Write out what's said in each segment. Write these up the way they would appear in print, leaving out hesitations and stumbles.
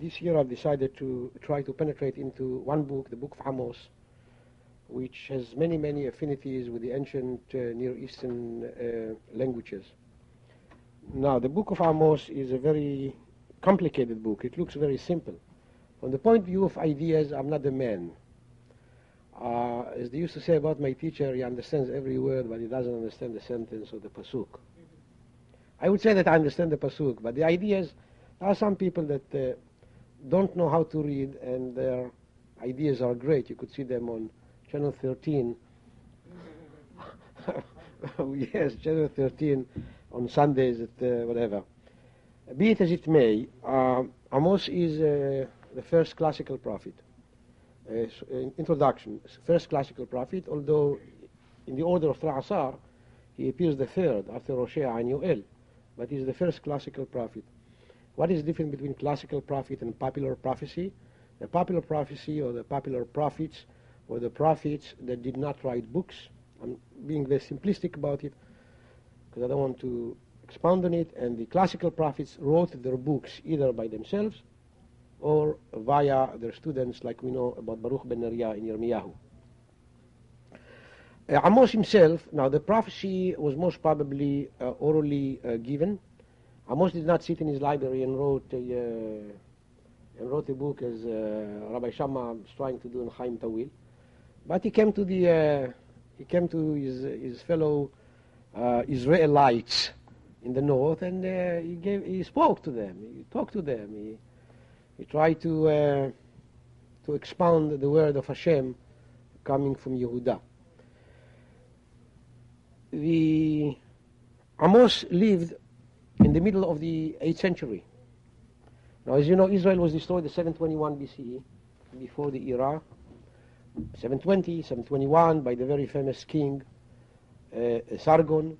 This year I've decided to try to penetrate into one book, the Book of Amos, which has many, many affinities with the ancient Near Eastern languages. Now, the Book of Amos is a very complicated book. It looks very simple. From the point of view of ideas, I'm not a man. As they used to say about my teacher, he understands every word, but he doesn't understand the sentence or the pasuk. I would say that I understand the pasuk, but the ideas, there are some people that don't know how to read, and their ideas are great. You could see them on Channel 13. Yes, Channel 13 on Sundays at whatever. Be it as it may, Amos is the first classical prophet. Introduction, first classical prophet, although in the order of Tra'asar, he appears the third after Hosea and Yoel, but he's the first classical prophet. What is different between classical prophet and popular prophecy? The popular prophecy or the popular prophets were the prophets that did not write books. I'm being very simplistic about it because I don't want to expound on it. And the classical prophets wrote their books either by themselves or via their students, like we know about Baruch ben Neriah in Yirmiyahu. Amos himself, now the prophecy was most probably orally given. Amos did not sit in his library and wrote a book as Rabbi Shammah is trying to do in Chaim Tawil, but he came to his fellow Israelites in the north, and he spoke to them, he talked to them, he tried to expound the word of Hashem coming from Yehudah. Amos lived in the middle of the 8th century. Now, as you know, Israel was destroyed in 721 BCE, before the era, 721, by the very famous king Sargon,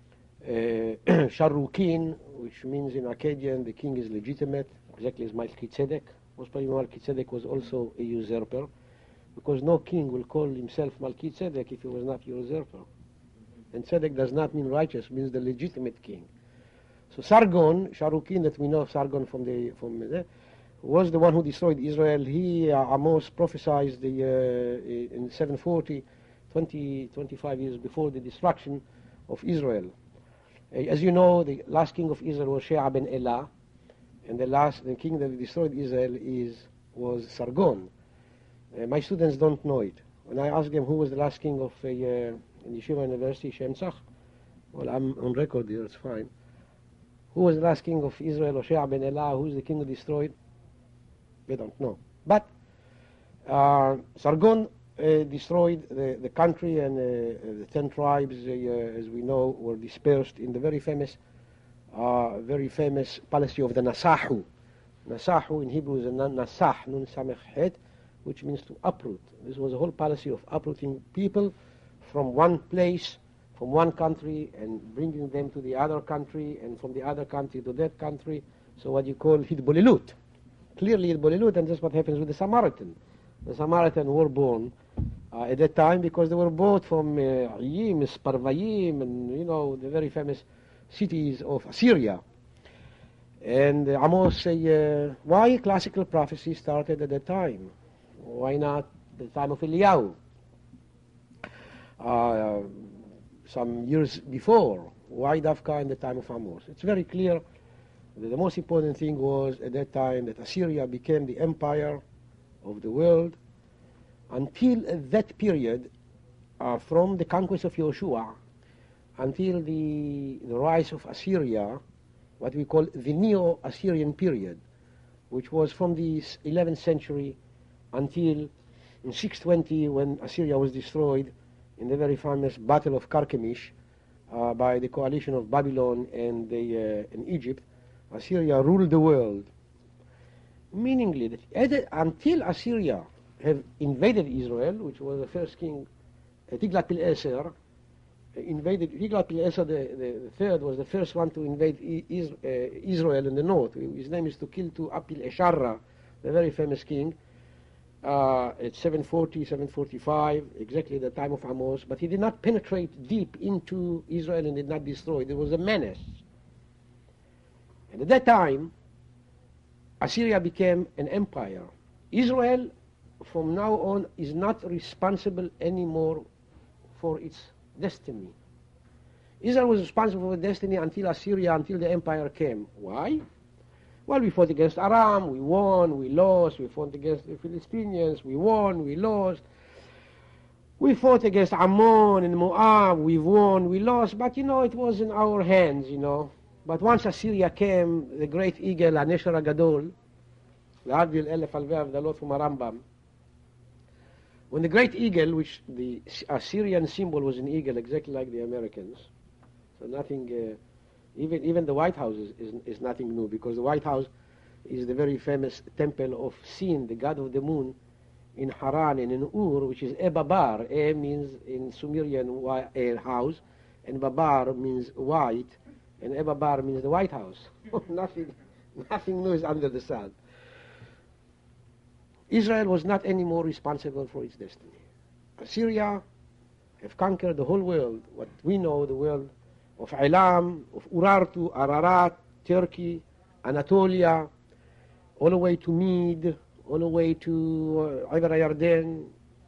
Sharukin, which means in Akkadian the king is legitimate, exactly as Melchizedek. Most probably Melchizedek was also a usurper, because no king will call himself Melchizedek if he was not a usurper. And Tzedek does not mean righteous, means the legitimate king. So Sargon, Sharukin, that we know of Sargon from was the one who destroyed Israel. He, Amos, prophesied in 740, 25 years before the destruction of Israel. As you know, the last king of Israel was Shea ben Elah, and the king that destroyed Israel was Sargon. My students don't know it. When I ask them who was the last king of in Yeshiva University, Shem Tzach, well, I'm on record here, it's fine. Who was the last king of Israel, Hosea ben Elah? Who's the king who destroyed? They don't know. But Sargon destroyed the country, and the 10 tribes, as we know, were dispersed in the very famous policy of the Nasahu. Nasahu in Hebrew is a Nasah, Nun Samech Het, which means to uproot. This was a whole policy of uprooting people from one place, from one country, and bringing them to the other country, and from the other country to that country. So what you call Hitbolilut. Clearly Hitbolilut, and that's what happens with the Samaritan. The Samaritan were born at that time because they were brought from Ayim, Sparvayim, and the very famous cities of Assyria. And Amos say, why classical prophecy started at that time? Why not the time of Eliyahu? Some years before. Why Dafka in the time of Amos? It's very clear that the most important thing was at that time that Assyria became the empire of the world. Until that period, from the conquest of Joshua until the rise of Assyria, what we call the Neo-Assyrian period, which was from the 11th century until in 620, when Assyria was destroyed in the very famous Battle of Carchemish by the coalition of Babylon and Egypt. Assyria ruled the world. Meaningly, that until Assyria have invaded Israel, which was the first king, Tiglath-Pileser, Tiglath-Pileser the third was the first one to invade Israel in the north. His name is to kill to Apil-Esharra, the very famous king, at 740, 745, exactly the time of Amos, but he did not penetrate deep into Israel and did not destroy. There was a menace. And at that time, Assyria became an empire. Israel, from now on, is not responsible anymore for its destiny. Israel was responsible for destiny until Assyria, until the empire came. Why? Well, we fought against Aram, we won, we lost. We fought against the Philistines, we won, we lost. We fought against Ammon and Moab, we won, we lost. But, it was in our hands, But once Assyria came, the great eagle, Hanesher HaGadol, L'Adil Elef Alvei Avdalot from Rambam, when the great eagle, which the Assyrian symbol was an eagle, exactly like the Americans, so nothing, even the White House is nothing new, because the White House is the very famous temple of Sin, the god of the moon, in Haran and in Ur, which is Babar. Means in Sumerian house, and Babar means white, and Babar means the White House. nothing new is under the sun. Israel was not anymore responsible for its destiny. Assyria have conquered the whole world, what we know, the world of Elam, of Urartu, Ararat, Turkey, Anatolia, all the way to Med, all the way to Iber Yarden,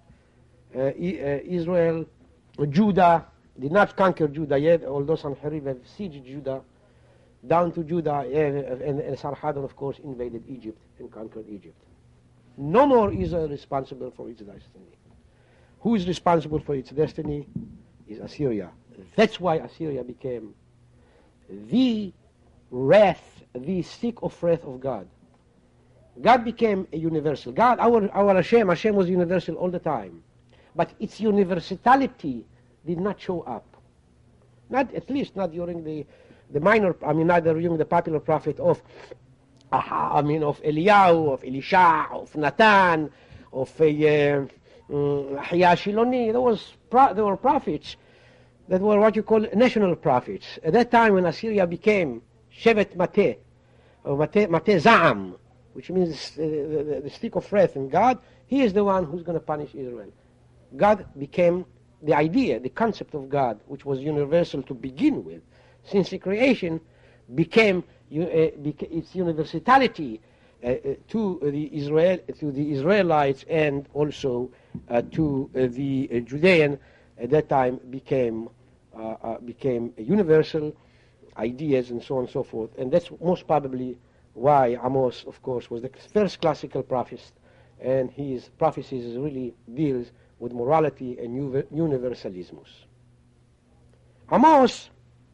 Israel, Judah. Did not conquer Judah yet, although Sanherib have sieged Judah, down to Judah, and Sarhadon, of course, invaded Egypt and conquered Egypt. No more Israel responsible for its destiny. Who is responsible for its destiny is Assyria. That's why Assyria became the wrath, the stick of wrath of God. God became a universal. God, our Hashem was universal all the time. But its universality did not show up. At least not during the minor, not during the popular prophet of Eliyahu, of Elisha, of Natan, of Ahia Shiloni. There were prophets that were what you call national prophets. At that time when Assyria became Shevet Mateh, or Mateh Za'am, which means the stick of wrath in God, he is the one who's going to punish Israel. God became the idea, the concept of God, which was universal to begin with, since the creation became its universality to the Israelites and also to the Judean at that time became universal ideas and so on and so forth. And that's most probably why Amos, of course, was the first classical prophet, and his prophecies really deals with morality and universalismus. Amos,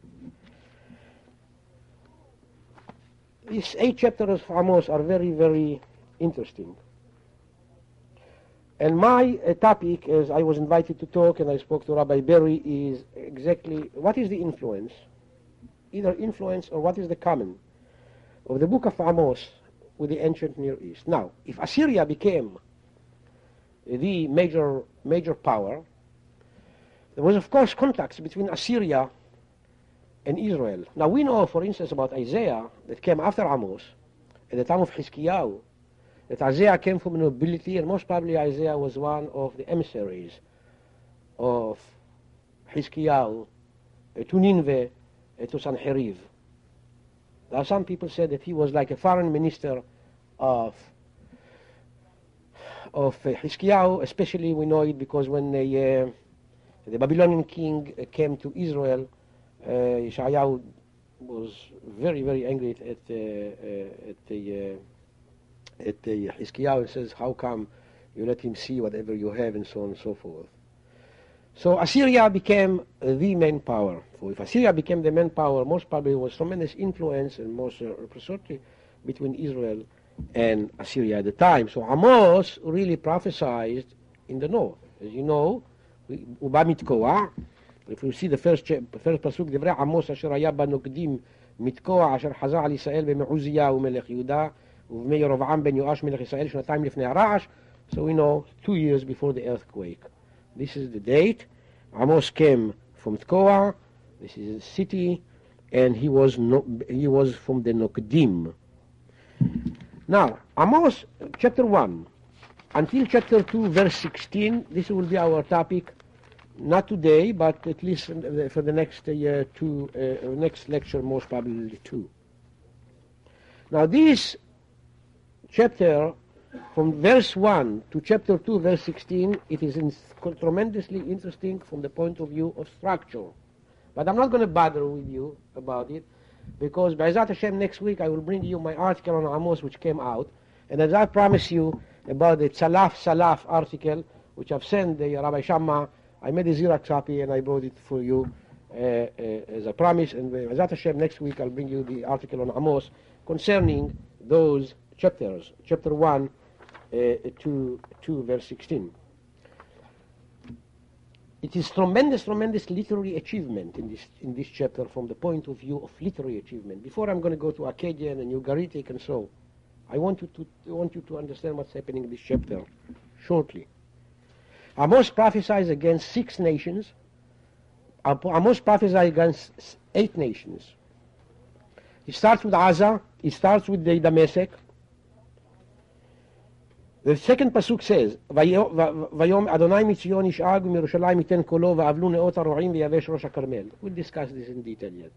these 8 chapters of Amos are very, very interesting. And my topic, as I was invited to talk and I spoke to Rabbi Berry, is exactly what is the influence, either influence or what is the common of the book of Amos with the ancient Near East. Now, if Assyria became the major power, there was, of course, contacts between Assyria and Israel. Now, we know, for instance, about Isaiah that came after Amos, at the time of Hiskiyahu, that Isaiah came from nobility, and most probably Isaiah was one of the emissaries of Hiskiyahu to Nineveh, to Sanherib. Now, some people said that he was like a foreign minister of Hiskiyahu, especially we know it because when the Babylonian king came to Israel, Yeshayahu was very, very angry at Hiskiyahu and says, how come you let him see whatever you have, and so on and so forth. So Assyria became the main power. So if Assyria became the main power, most probably there was tremendous influence and most reciprocity between Israel and Assyria at the time. So Amos really prophesied in the north. As you know, Uba Mitkoa, if you see the first pasuk, דברי עמוס אשר היה בנוקדים מתקוע אשר חזה על ישראל בימי עוזיהו מלך יהודה ובימי ירבעם בן יואש מלך ישראל שנתיים לפני הרעש. So we know 2 years before the earthquake. This is the date. Amos came from Tekoa. This is the city, and he was from the Nokdim. Now, Amos chapter 1 until chapter 2, verse 16. This will be our topic, not today, but at least for the next next lecture, most probably 2. Now, these chapter, from verse 1 to chapter 2, verse 16, it is tremendously interesting from the point of view of structure. But I'm not going to bother with you about it, because B'ezrat Hashem next week I will bring you my article on Amos which came out, and as I promised you about the Tzalaf Salaf article, which I've sent the Rabbi Shamma, I made a Xerox copy and I brought it for you as I promised, and B'ezrat Hashem next week I'll bring you the article on Amos concerning those chapters, chapter 1 to verse 16. It is tremendous literary achievement in this chapter from the point of view of literary achievement. Before I'm going to go to Akkadian and Ugaritic and so, I want you to understand what's happening in this chapter shortly. Amos prophesies against 6 nations. Amos prophesies against 8 nations. He starts with Gaza. He starts with the Damascus. The second pasuk says, Vayom Adonai mitzion yish'ag u'mirushalayim yiten kolo va'avlu ne'ot haro'im v'yavesh rosh ha'karmel. We'll discuss this in detail yet.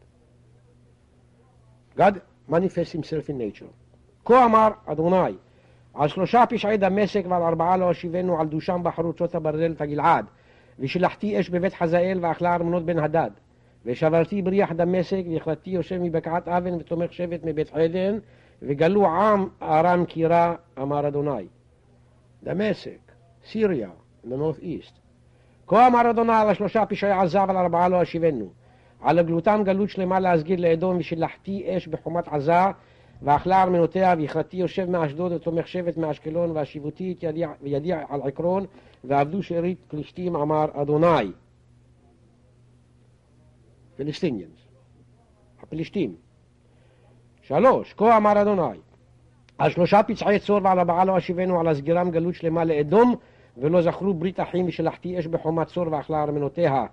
God manifests himself in nature. כה אמר אדוני, על 3 פשעי דמשק ועל 4 לא אשיבנו על דושם בחרוצות הברזל הגלעד, ושלחתי אש בבית חזאל ואכלה ארמונות בן הדד, ושברתי בריח דמשק והחלטתי יושב מבקעת אבן ותומך שבט מבית עדן, וגלו עם ארם קירה, אמר אדוני. דמשק, סיריה, in the northeast. כה אמר אדוני על 3 פשעי עזה ועל 4 לא אשיבנו, על הגלותם גלות שלמה להסגיר לאדום, ושלחתי אש בחומת עזה, ואכלה ארמנותיה, והכרתי יושב מאשדוד ותומך שבט מאשקלון, והשיבותי את ידי על עקרון, ועבדו שארית פלישתים, אמר אדוני. פלסטיניאנס, הפלישתים. 3, כה אמר אדוני, על 3 פצעי צור ועל 4 לא אשיבנו, על הסגירם גלות שלמה לאדום, ולא זכרו ברית אחים, ושלחתי אש בחומת צור ואכלה ארמנותיה.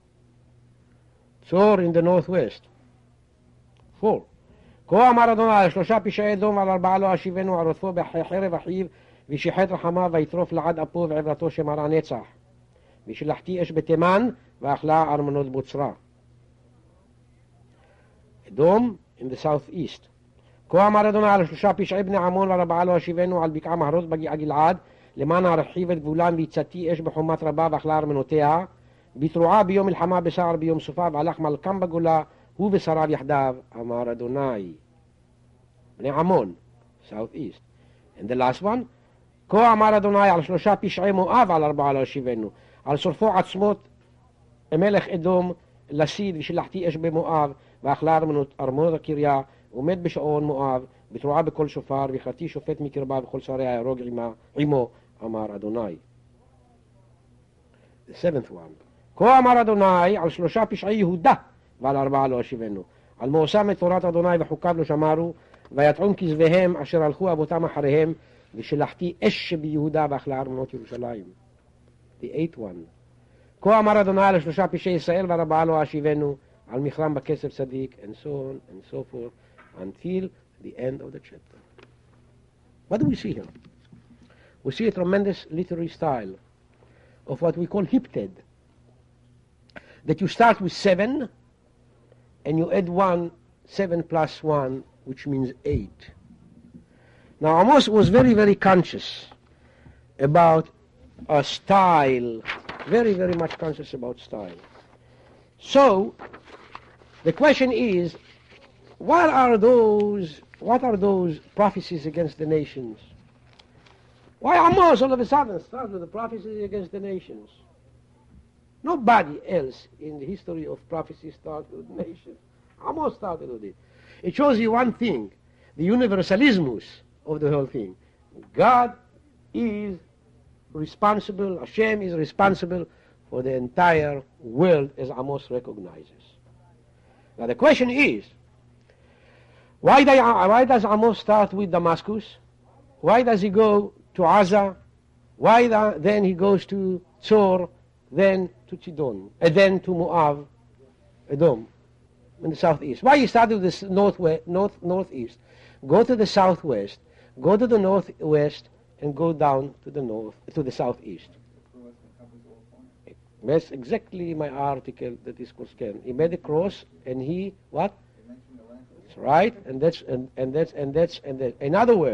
צור in the northwest. 4. כה אמר אדוני על 3 פשעי אדום ועל 4 לא אשיבנו, על רודפו בחרב אחיו, ושיחת רחמיו ויטרוף לעד אפו ועברתו שמרה נצח. ושלחתי אש בתימן ואכלה ארמנות בוצרה. אדום in the southeast. כה אמר אדוני על 3 פשעי בני עמון ועל 4 לא אשיבנו, על בקעה מהרות בגיעה גלעד, למען ארחיב את גבולם, והצתי אש בחומת רבה ואכלה ארמנותיה, בתרועה ביום מלחמה בסער ביום סופה, והלך מלכם בגולה הוא ושריו יחדיו, אמר אדוני. בני עמון, south east. And the last one, כה אמר אדוני על 3 פשעי מואב על 4 לא אשיבנו, על שורפו עצמות מלך אדום לסיד, ושלחתי אש במואב, ואכלה ארמונות הקריה, ומת בשעון מואב, בתרועה בכל שופר, והכרתי שופט מקרבה וכל שריה יהרוג עמו, אמר אדוני. The 7th one, כה אמר אדוני על 3 פשעי יהודה, ועל 4 לא אשיבנו, על מאוסם את תורת אדוני וחוקיו לא שמרו, ויטעון כזביהם אשר הלכו אבותם אחריהם, ושלחתי אש שביהודה ואכלה ארמונות ירושלים. The 8th one, כה אמר אדוני על 3 פשעי ישראל ועל 4 לא אשיבנו, על מכרם בכסף צדיק, and so on and so forth, until the end of the chapter. What do we see here? We see a tremendous literary style of what we call hipted, that you start with 7 and you add 1, 7 plus 1, which means 8. Now Amos was very conscious about a style, very much conscious about style. So the question is, what are those prophecies against the nations? Why Amos all of a sudden starts with the prophecies against the nations? Nobody else in the history of prophecy started with nations. Amos started with it. It shows you one thing, the universalismus of the whole thing. God is responsible, Hashem is responsible for the entire world as Amos recognizes. Now the question is, why does Amos start with Damascus? Why does he go to Gaza? Why then he goes to Tzor, then to Chidon, and then to Moab, Edom, in the southeast? Why he started with the northeast? Go to the southwest, go to the northwest, and go down to the southeast. That's exactly my article that is concerned. He made a cross, and he what? That's right, and that's. In other words,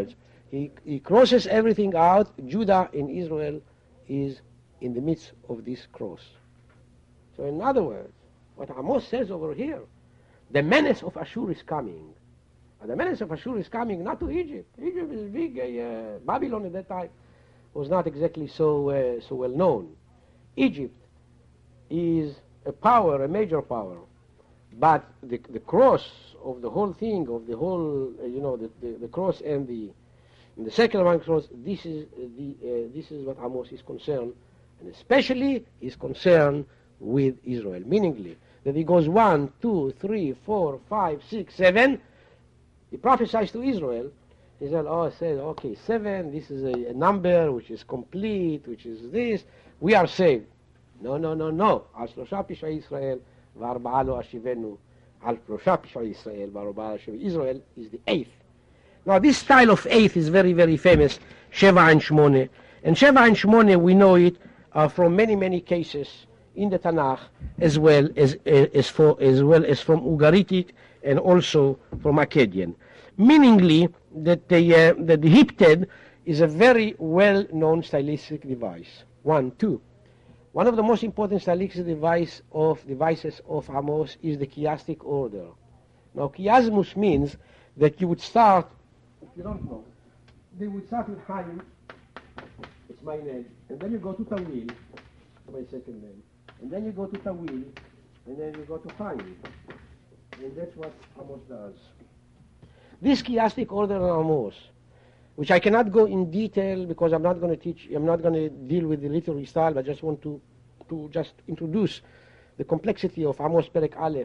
He crosses everything out. Judah in Israel is in the midst of this cross. So in other words, what Amos says over here, the menace of Ashur is coming. And the menace of Ashur is coming not to Egypt. Egypt is big. Babylon at that time was not exactly so well known. Egypt is a power, a major power. But the cross of the whole thing, of the whole, the cross and the second one cross, this is what Amos is concerned, and especially is concerned with Israel. Meaningly, that he goes 1, 2, 3, 4, 5, 6, 7. He prophesies to Israel. He said, okay, 7, this is a number which is complete, which is this. We are saved. No. על 3 פשעי ישראל ו4 לא אשיבנו. על 3 פשעי ישראל ו4 לא אשיבנו. Israel is the 8th. Now this style of 8th is very, very famous, 7 and 8. And 7 and 8, we know it from many cases in the Tanakh, as well as from Ugaritic and also from Akkadian. Meaningly that the Hipted is a very well-known stylistic device. 1, 2. One of the most important stylistic devices of Amos is the chiastic order. Now, chiasmus means that you would start, if you don't know, they would start with Chaim, it's my name, and then you go to Tawil, my second name, and then you go to Tawil, and then you go to Chaim. And that's what Amos does. This chiastic order of Amos, which I cannot go in detail because I'm not going to deal with the literary style, but I just want to just introduce the complexity of Amos Perek Aleph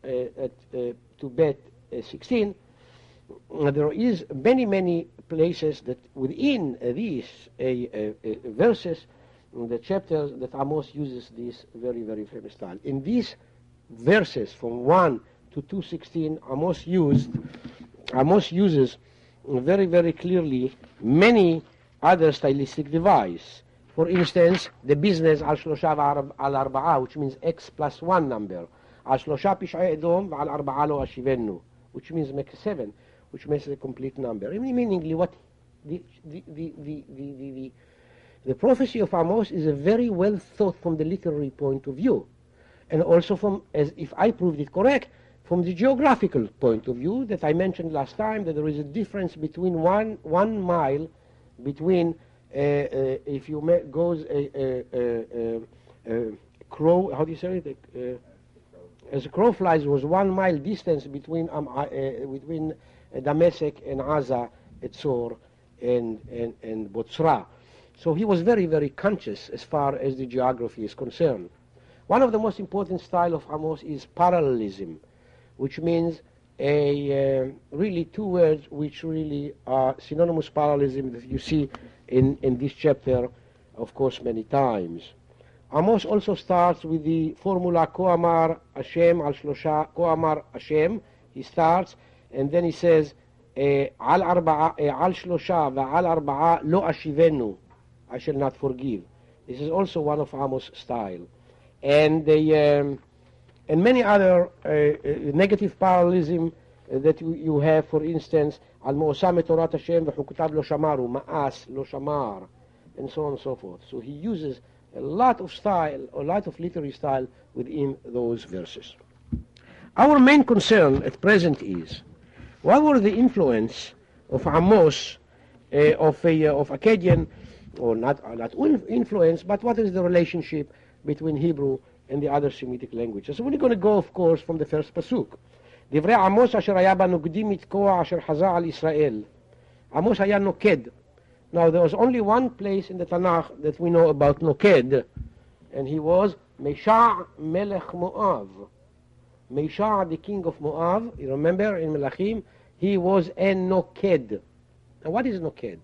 to Bet 16. There is many places that within these verses, the chapters that Amos uses this very, very famous style. In these verses from 1 to 2:16, Amos uses very, very clearly many other stylistic devices. For instance, the business al 3 al 4, which means x plus 1 number. Al 3 פשעי אדום ועל 4 לא אשיבנו, which means make 7, which makes a complete number. Meaningly, what the prophecy of Amos is a very well thought from the literary point of view, and also from, as if I proved it correct, from the geographical point of view that I mentioned last time, that there is a difference between one mile between if you goes a crow, how do you say it? As a crow flies, was 1 mile distance between Damascus and Gaza, Etzor, and Botzra. So he was very, very conscious as far as the geography is concerned. One of the most important style of Amos is parallelism, which means really two words which really are synonymous parallelism that you see in this chapter, of course, many times. Amos also starts with the formula Ko Amar Hashem al Shlosha, Ko Amar Hashem. He starts, and then he says, Al Shlosha va'al arba'a lo ashivenu, I shall not forgive. This is also one of Amos' style. And many other negative parallelism that you have, for instance, Al Mo'osam et Torat Hashem v'chukutav lo shamaru, Ma'as lo shamar, and so on and so forth. So he uses a lot of style, a lot of literary style within those verses. Our main concern at present is, what were the influence of Amos, of Akkadian, or not influence, but what is the relationship between Hebrew and the other Semitic languages? So we're going to go, of course, from the first pasuk. דברי עמוס אשר היה בנוגדים לתקוע אשר חזה על ישראל. עמוס היה נוקד. Now there was only one place in the Tanakh that we know about Noked, and he was Mesha Melech Moab. Mesha, the king of Moab, you remember in Melachim, he was a Noked. Now what is Noked?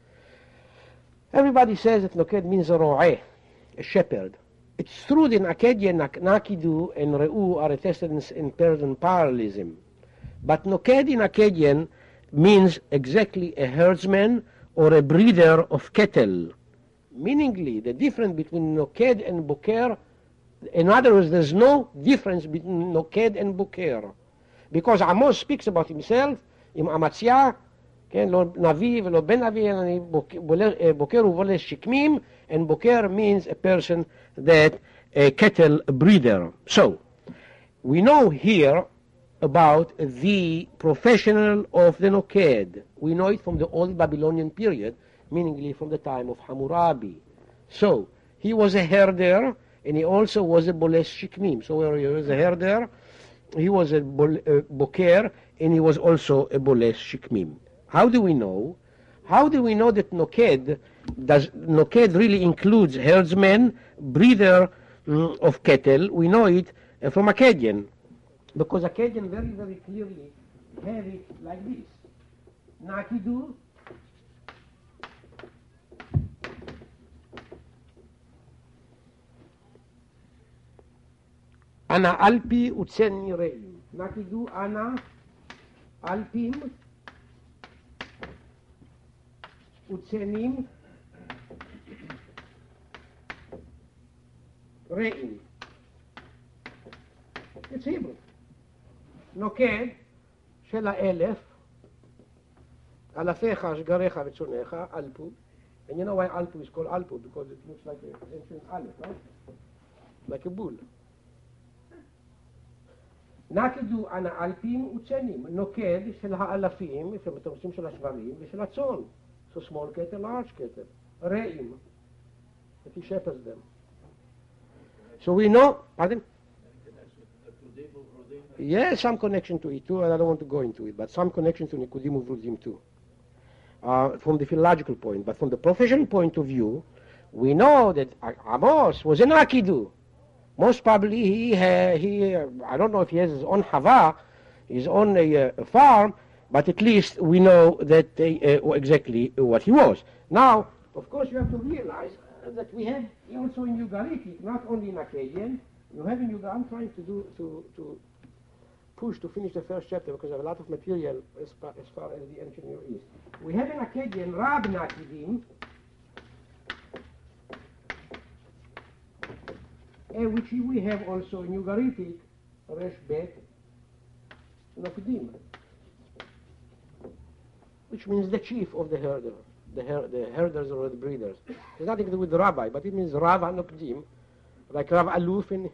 Everybody says that Noked means a ro'eh, a shepherd. It's true that in Akkadian, Nakidu and Re'u are attested in Persian parallelism. But Noked in Akkadian means exactly a herdsman or a breeder of cattle. Meaningly, the difference between Noked and Boker, in other words, there's no difference between Noked and Boker. Because Amos speaks about himself, Im Amatzia, כן, לא נביא ולא בן נביא, אלא אני בוקר ובולש שקמים, and בוקר means a person that a cattle breeder. So, we know here about the professional of the Noked. We know it from the old Babylonian period, meaningly from the time of Hammurabi. So, he was a herder, and he also was a bolesh shikmim. So he was a herder, he was a boker, and he was also a bolesh shikmim. How do we know? How do we know that Noked really includes herdsmen, breeder of cattle? We know it from Akkadian, because Akkadian very, very clearly have it like this. Nakidu, Ana Alpi Utseni Reim. Nakidu Ana Alpim Utsenim Reim. It's Hebrew. נוקד של האלף, אלפיך, שגריך וצונך, אלפו. And you know why Alpu is called Alpu? Because it looks like an ancient Aleph, right? Like a bull. נקדו אנא אלפים וצנים, נוקד של האלפים, שמתרסים של השברים, ושל הצאן. So small cattle, large cattle. רעים. If he shepherds them. So we know, pardon? Yes, some connection to it too, and I don't want to go into it, but some connection to Nikudim Uvrudim too. From the philological point, but from the professional point of view, we know that Amos was an Akidu. Most probably he I don't know if he has his own Hava, his own farm, but at least we know that exactly what he was. Now, of course, you have to realize that we have also in Ugaritic, not only in Akkadian, you have in Ugaritic, I'm trying to push to finish the first chapter because I have a lot of material as far as the ancient Near East. We have in Akkadian Rab Nakidim, which we have also in Ugaritic Resh Bet Nokdim, which means the chief of the herder, the herders or the breeders. It has nothing to do with the rabbi, but it means Rav HaNokdim, like Rav Aluf in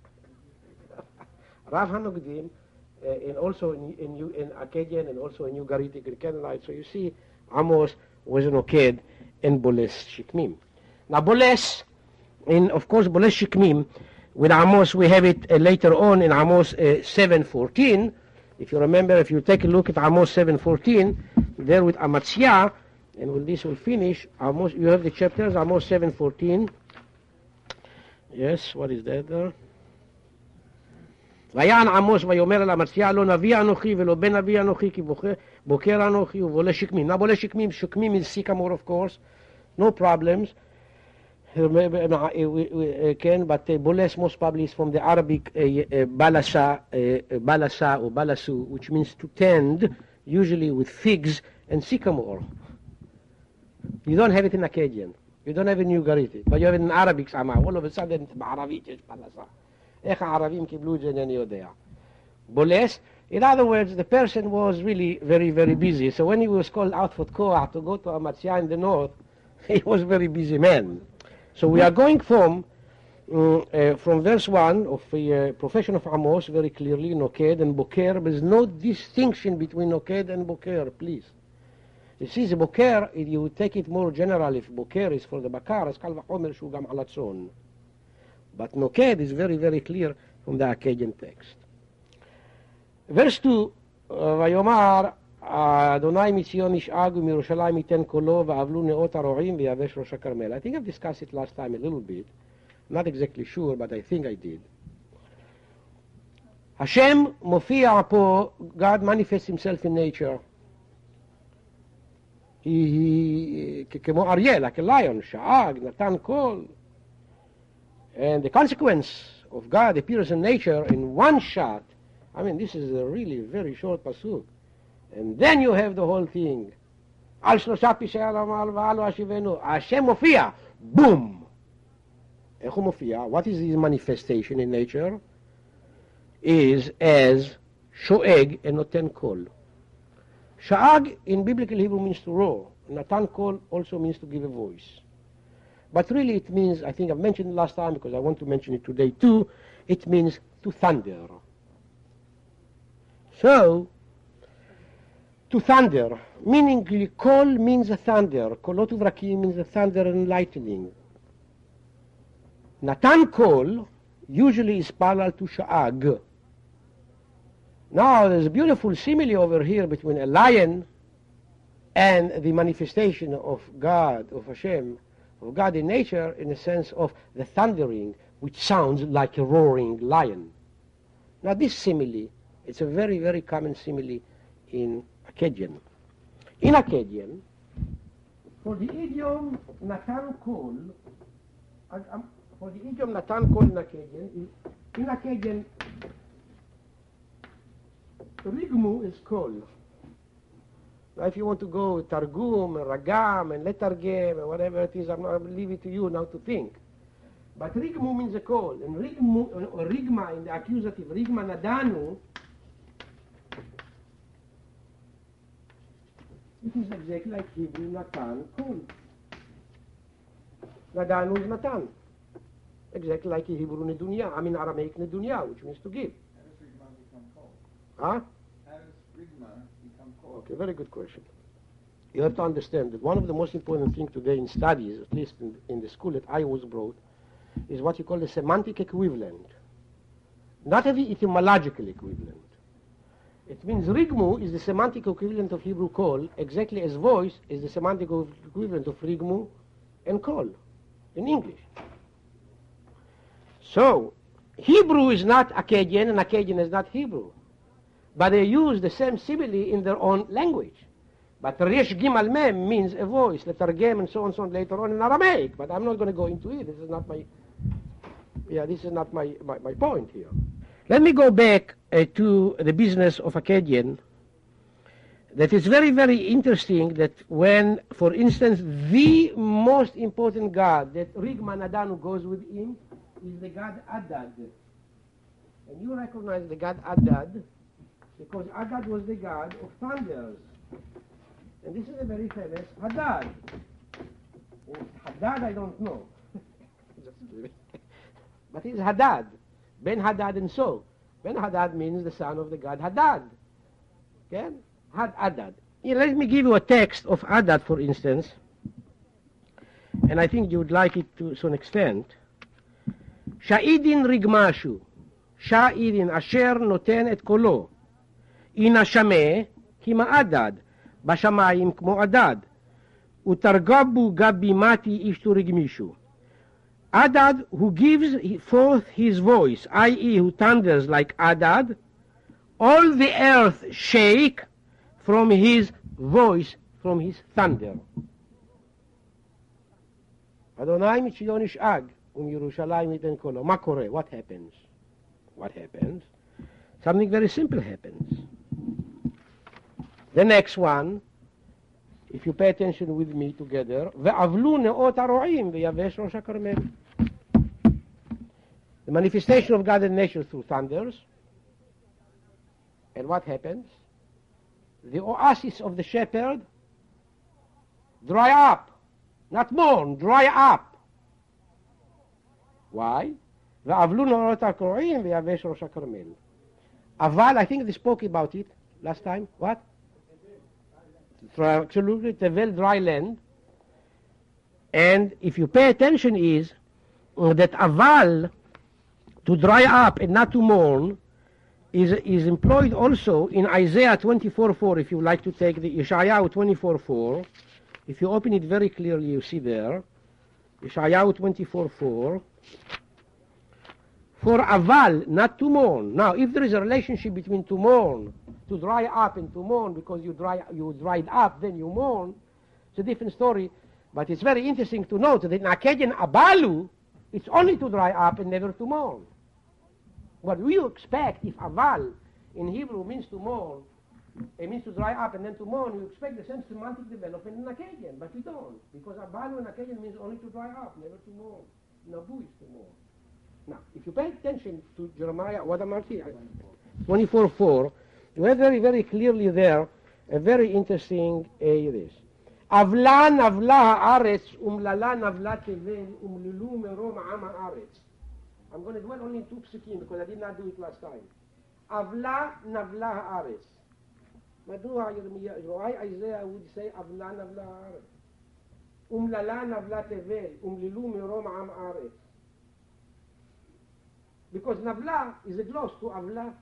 Rav HaNokdim, and also in Akkadian and also in Ugaritic and Canaanite. So you see, Amos was an Oked and Boles Shikmim. Now Boles, of course Boles Shikmim, with Amos we have it later on in Amos 7:14. If you remember, if you take a look at Amos 7:14, there with Amatzia, and with this we'll finish, Amos, you have the chapters, Amos 7:14. Yes, what is that there? ויען עמוס ויאמר אל אמציה לא נביא אנוכי ולא בן נביא אנוכי כי בוקר אנוכי ובולה שקמים. Now בולה שקמים, שקמים is sycamore of course, no problems. כן, but boles most probably is from the Arabic balasa or balasu, which means to tend, usually with figs and sycamore. You don't have it in Akkadian, you don't have it in Ugaritic, but you have it in Arabic somehow. All of a sudden בערבית יש בלסה. איך הערבים קיבלו את זה אינני יודע. בולס, in other words, the person was really very, very busy. So when he was called out for Koach to go to Amatzia in the north, he was a very busy man. So we are going from verse 1 of the profession of Amos very clearly, Noked and Boker. There's no distinction between Noked and Boker, please. You see, the Boker, if you take it more general, if Boker is for the Bakar, אז קל וחומר שהוא גם על הצאן. But Noked is very, very clear from the Akkadian text. Verse 2, ויאמר, אדוני מציון ישאג ומירושלים ייתן קולו ואבלו נאות הרועים ויבש ראש הכרמל. I think I've discussed it last time a little bit. Not exactly sure, but I think I did. השם מופיע פה, God manifests himself in nature. כמו אריה, like a lion, שאג, נתן קול. And the consequence of God appears in nature in one shot. I mean, this is a really very short pasuk. And then you have the whole thing. על שלושה פשעי עמל ועלו השיבנו. השם מופיע. Boom. איך הוא מופיע? What is his manifestation in nature? Is as שואג ונותן קול. Sha'ag in biblical Hebrew means to roar. Natan kol also means to give a voice. But really it means, I think I've mentioned it last time because I want to mention it today too, it means to thunder. So, to thunder, meaning kol means a thunder. Kolot uvrakim means a thunder and lightning. Natan kol usually is parallel to sha'ag. Now there's a beautiful simile over here between a lion and the manifestation of God, of Hashem, of God in nature, in the sense of the thundering, which sounds like a roaring lion. Now this simile, it's a very, very common simile in Akkadian. In Akkadian, for the idiom Natan kol, in Akkadian, Rigmu is kol. Now if you want to go Targum, and Ragam, and Letargem, and whatever it is, I'll leave it to you now to think. But Rigmu means a kol, and Rigmu, or Rigma in the accusative, Rigma Nadanu, it is exactly like Hebrew Natan kol. Nadanu is Natan. Exactly like in Hebrew Nedunya, Aramaic Nedunya, which means to give. Huh? How does Rigma become kol? Okay, very good question. You have to understand that one of the most important things today in studies, at least in the school that I was brought, is what you call the semantic equivalent. Not the etymological equivalent. It means Rigmu is the semantic equivalent of Hebrew kol, exactly as voice is the semantic equivalent of Rigmu and kol in English. So, Hebrew is not Akkadian and Akkadian is not Hebrew. But they use the same simile in their own language. But Resh Gimal Mem means a voice, Letargem and so on later on in Aramaic. But I'm not going to go into it. This is not my point here. Let me go back to the business of Akkadian. That is very, very interesting that when, for instance, the most important god that Rigma Nadanu goes with him is the god Adad. And you recognize the god Adad because Adad was the god of thunders. And this is a very famous Hadad. Hadad I don't know. But it's Hadad. Ben Hadad and so. Ben Hadad means the son of the god Hadad. Okay? Hadad. Here, let me give you a text of Hadad, for instance. And I think you would like it to some extent. Sha'idin rigmashu. Sha'idin asher noten et kolo. Ina shameh kima Adad. Bashamayim kmo Adad. Utargabu gabi mati ishtu rigmishu. Adad, who gives forth his voice, i.e. who thunders like Adad, all the earth shake from his voice, from his thunder. Adonai mitzion yish'ag, Yerushalayim yiten kolo. Ma kore? What happens? What happens? Something very simple happens. The next one, if you pay attention with me together, ve'avlu ne'ot haro'im ve'yavesh rosh hakarmel. The manifestation of God in nature through thunders. And what happens? The oasis of the shepherd dry up. Not mourn, dry up. Why? Ve'avlu ne'ot haro'im ve'yavesh rosh hakarmel. Aval, I think they spoke about it last time. What? Absolutely, Tevel, dry land. And if you pay attention is that aval, to dry up and not to mourn, is employed also in Isaiah 24:4. If you like to take the Yeshayahu 24:4, if you open it very clearly, you see there, Yeshayahu 24:4, for aval, not to mourn. Now, if there is a relationship between to mourn, to dry up and to mourn because you dried up, then you mourn, it's a different story. But it's very interesting to note that in Akkadian abalu, it's only to dry up and never to mourn. What we expect, if aval in Hebrew means to mourn, it means to dry up and then to mourn, you expect the same semantic development in Akkadian, but we don't. Because abalu in Akkadian means only to dry up, never to mourn. Nabu is to mourn. Now, if you pay attention to Jeremiah, what am I saying? 24:4, you have very, very clearly there a very interesting this. Avla navla haaretz umlala navla tevel umlulu merom am haaretz. I'm going to dwell only in 2 psukim because I did not do it last time. Avla navla haaretz. Madua Yirmiyah, Isaiah would say Avla navla haaretz. Umlala navla tevel umlilu merom am haaretz. Because navla is a gloss to avla.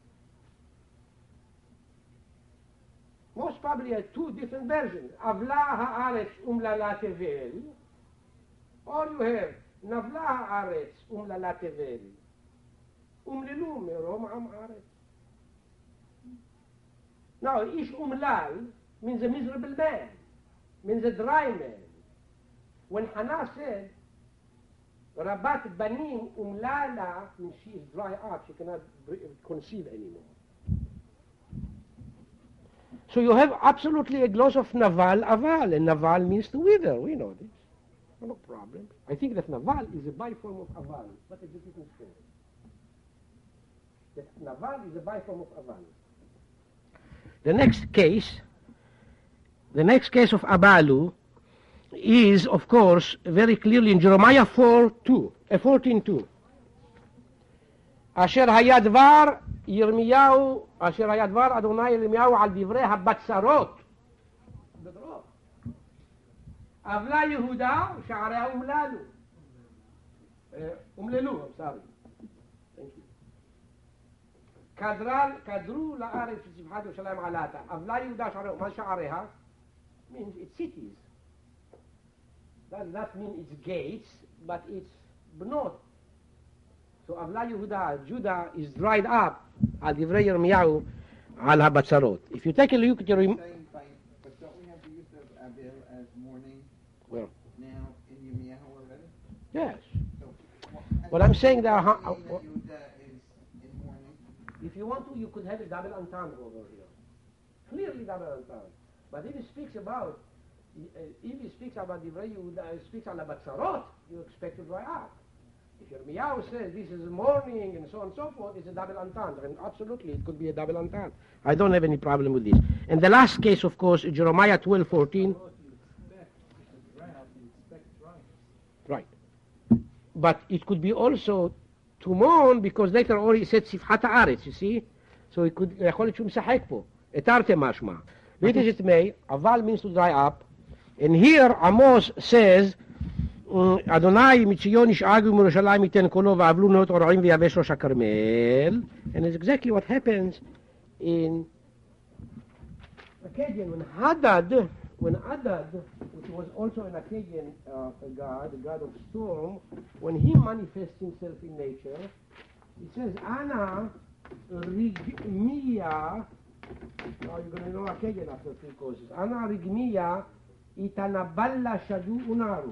Most probably are 2 different versions. Avla haaretz umlala tevel, or you have navla haaretz umlala tevel, umlilu merom am haaretz. Now, ish umlal means a miserable man, means a dry man. When Hannah said, Rabat banim umlala, means she is dry up, she cannot conceive anymore. So you have absolutely a gloss of naval, aval, and naval means to wither. We know this. No problem. I think that naval is a biform of aval, but it's a different story. That naval is a biform of aval. The next case of abalu is, of course, very clearly in Jeremiah 14:2. אשר היה דבר ירמיהו, אשר היה דבר אדוני ירמיהו על דברי הבצרות בדרום. אבלה יהודה שעריה אומללו, כדרו לארץ שצמחת ירושלים עלתה. אבלה יהודה שעריה, מה שעריה? means it's cities. Does not mean it's gates, but it's bnot. So Avla Yehuda, Judah is dried up al divrei Yirmiyahu al habatzarot. If you take a look at your... But don't we have the use of Abil as mourning Well, now in Yirmiyahu already? yes. So, Well, I'm saying that... Yehuda is in mourning. If you want to, you could have a double entendre over here. Clearly double entendre. But if he speaks about divrei Yehuda, speaks al habatzarot, you expect to dry up. If Yirmiyahu says this is mourning and so on and so forth, it's a double entendre, and absolutely it could be a double entendre. I don't have any problem with this. And the last case, of course, is Jeremiah 12:14. Right. But it could be also to mourn, because later on he said Sifhat haaretz, you see? So it could, יכול להיות שהוא משחק פה. תרתי משמע. Be it as it may, aval means to dry up. And here Amos says, אדוני מציון ישאג ומירושלים ייתן קולו ועבלו נאות הרעים ויבש ראש הכרמל. And it's exactly what happens in Akkadian when Hadad, which was also an Akkadian god, the god of storm, when he manifests himself in nature, it says, Ana rigmiya, now you're going to know Akkadian after 3 courses, Ana rigmiya Itanaballa shadu unaru.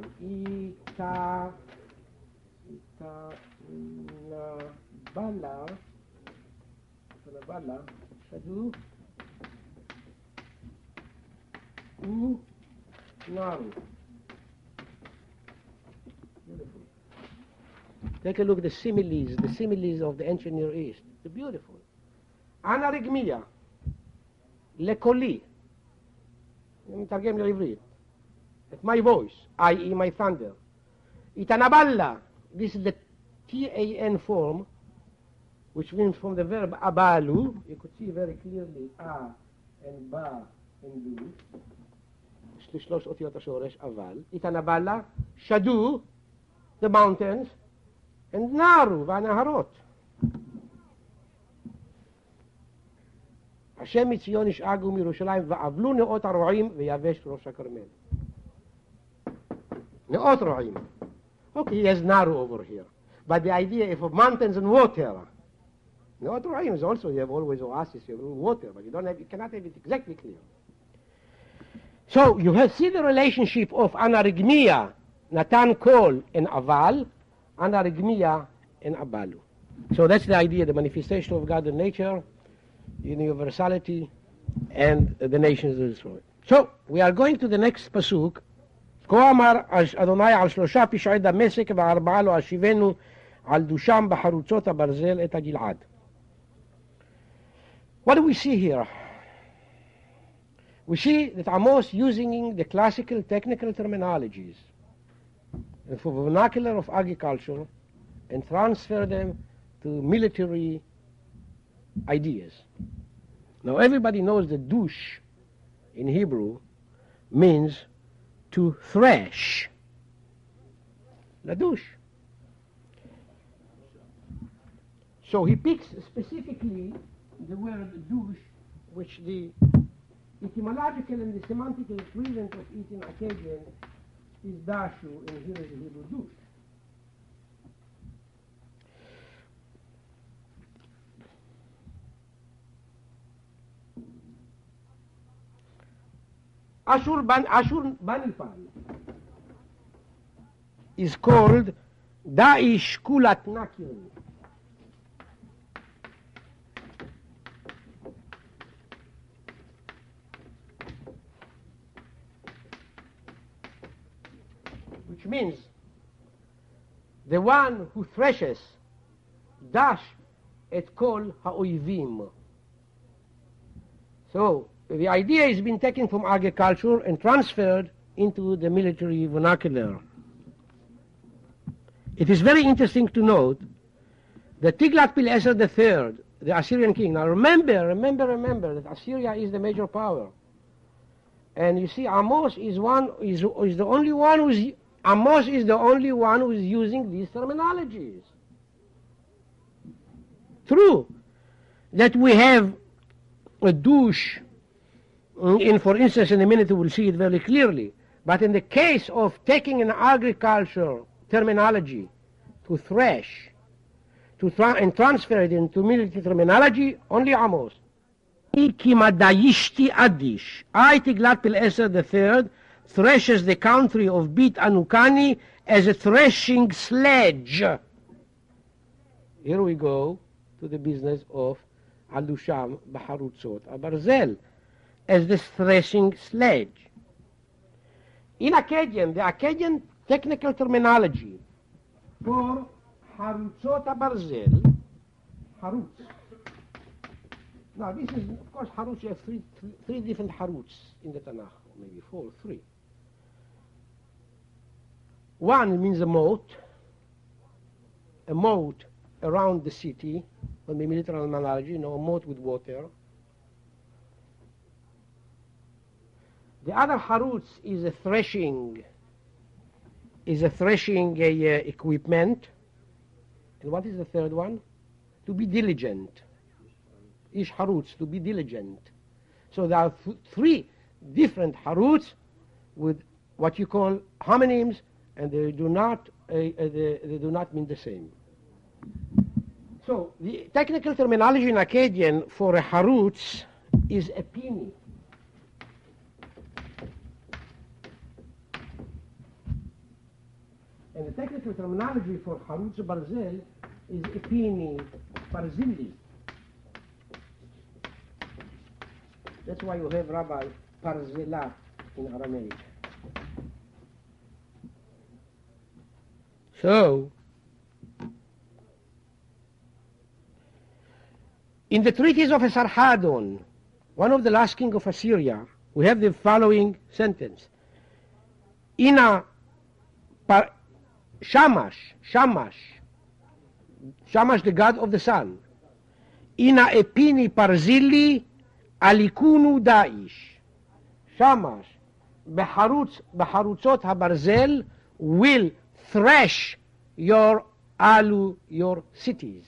Itanaballa shadu unaru. Beautiful. Take a look at the similes of the ancient Near East. They're beautiful. Ana rigmiya lekoli. מתרגם לעברית. It's my voice, i.e. my thunder. Itanaballa, this is the T-A-N form, which means from the verb abalu. You could see very clearly a and ba and do. שלוש אותיות השורש, אבל. Itanaballa, shadu, the mountains, and naru, והנהרות. השם מציון ישאגו מירושלים ועבלו נאות הרועים ויבש ראש הכרמל. נאות רועים. Okay, he has naru over here. But the idea of mountains and water. Nאות רועים is also, you have always oasis, you have water, but you cannot have it exactly clear. So you see the relationship of anarigmia, Natan Kol and Aval, anarigmia and Abalu. So that's the idea, the manifestation of God in nature, in universality, and the nations of Israel. So, we are going to the next pasuk. כה אמר אדוני על 3 פשעי דמשק ו4 לא אשיבנו על דושם בחרוצות הברזל את הגלעד. What do we see here? we see that Amos using the classical technical terminologies and for vernacular of agriculture and transfer them to military ideas. Now everybody knows that douche in Hebrew means to thresh. Ladouche. So he picks specifically the word douche, which the etymological and the semantical equivalent of it in Akkadian is dashu, and here is the Hebrew douche. Ashur Banipal is called Da'ish Kulat Nakir. Which means the one who threshes dash et kol ha'oivim. So the idea has been taken from agriculture and transferred into the military vernacular. It is very interesting to note that Tiglath-Pileser III, the Assyrian king, now remember that Assyria is the major power. And you see, Amos is the only one who's using these terminologies. True that we have a douche, for instance, in a minute we will see it very clearly, but in the case of taking an agriculture terminology to thresh, and transfer it into military terminology, only Amos. Ikimadayishti Adish. I, Tiglath-Pileser III, threshes the country of Bit Anukani as a threshing sledge. Here we go to the business of Alusham Baharutzot Abarzel as the threshing sledge. In Akkadian, the Akkadian technical terminology for Harutzot Abarzel, Harutz. Now this is, of course, Harutz, you have three different Harutz in the Tanakh, maybe three. One means a moat around the city, on the military terminology, a moat with water. The other harutz is a threshing equipment. And what is the third one? To be diligent. Ish harutz, to be diligent. So there are three different harutz with what you call homonyms, and they do not mean the same. So the technical terminology in Akkadian for a harutz is a pini. And the technical terminology for harutz barzel is a pini parzili. That's why you have Rabbi Parzela in Aramaic. So, in the treatise of Esarhaddon, one of the last king of Assyria, we have the following sentence. Ina Shamash, the god of the sun. Ina epini parzili alikunu da'ish. Shamash, beharutzot habarzel will thresh your cities.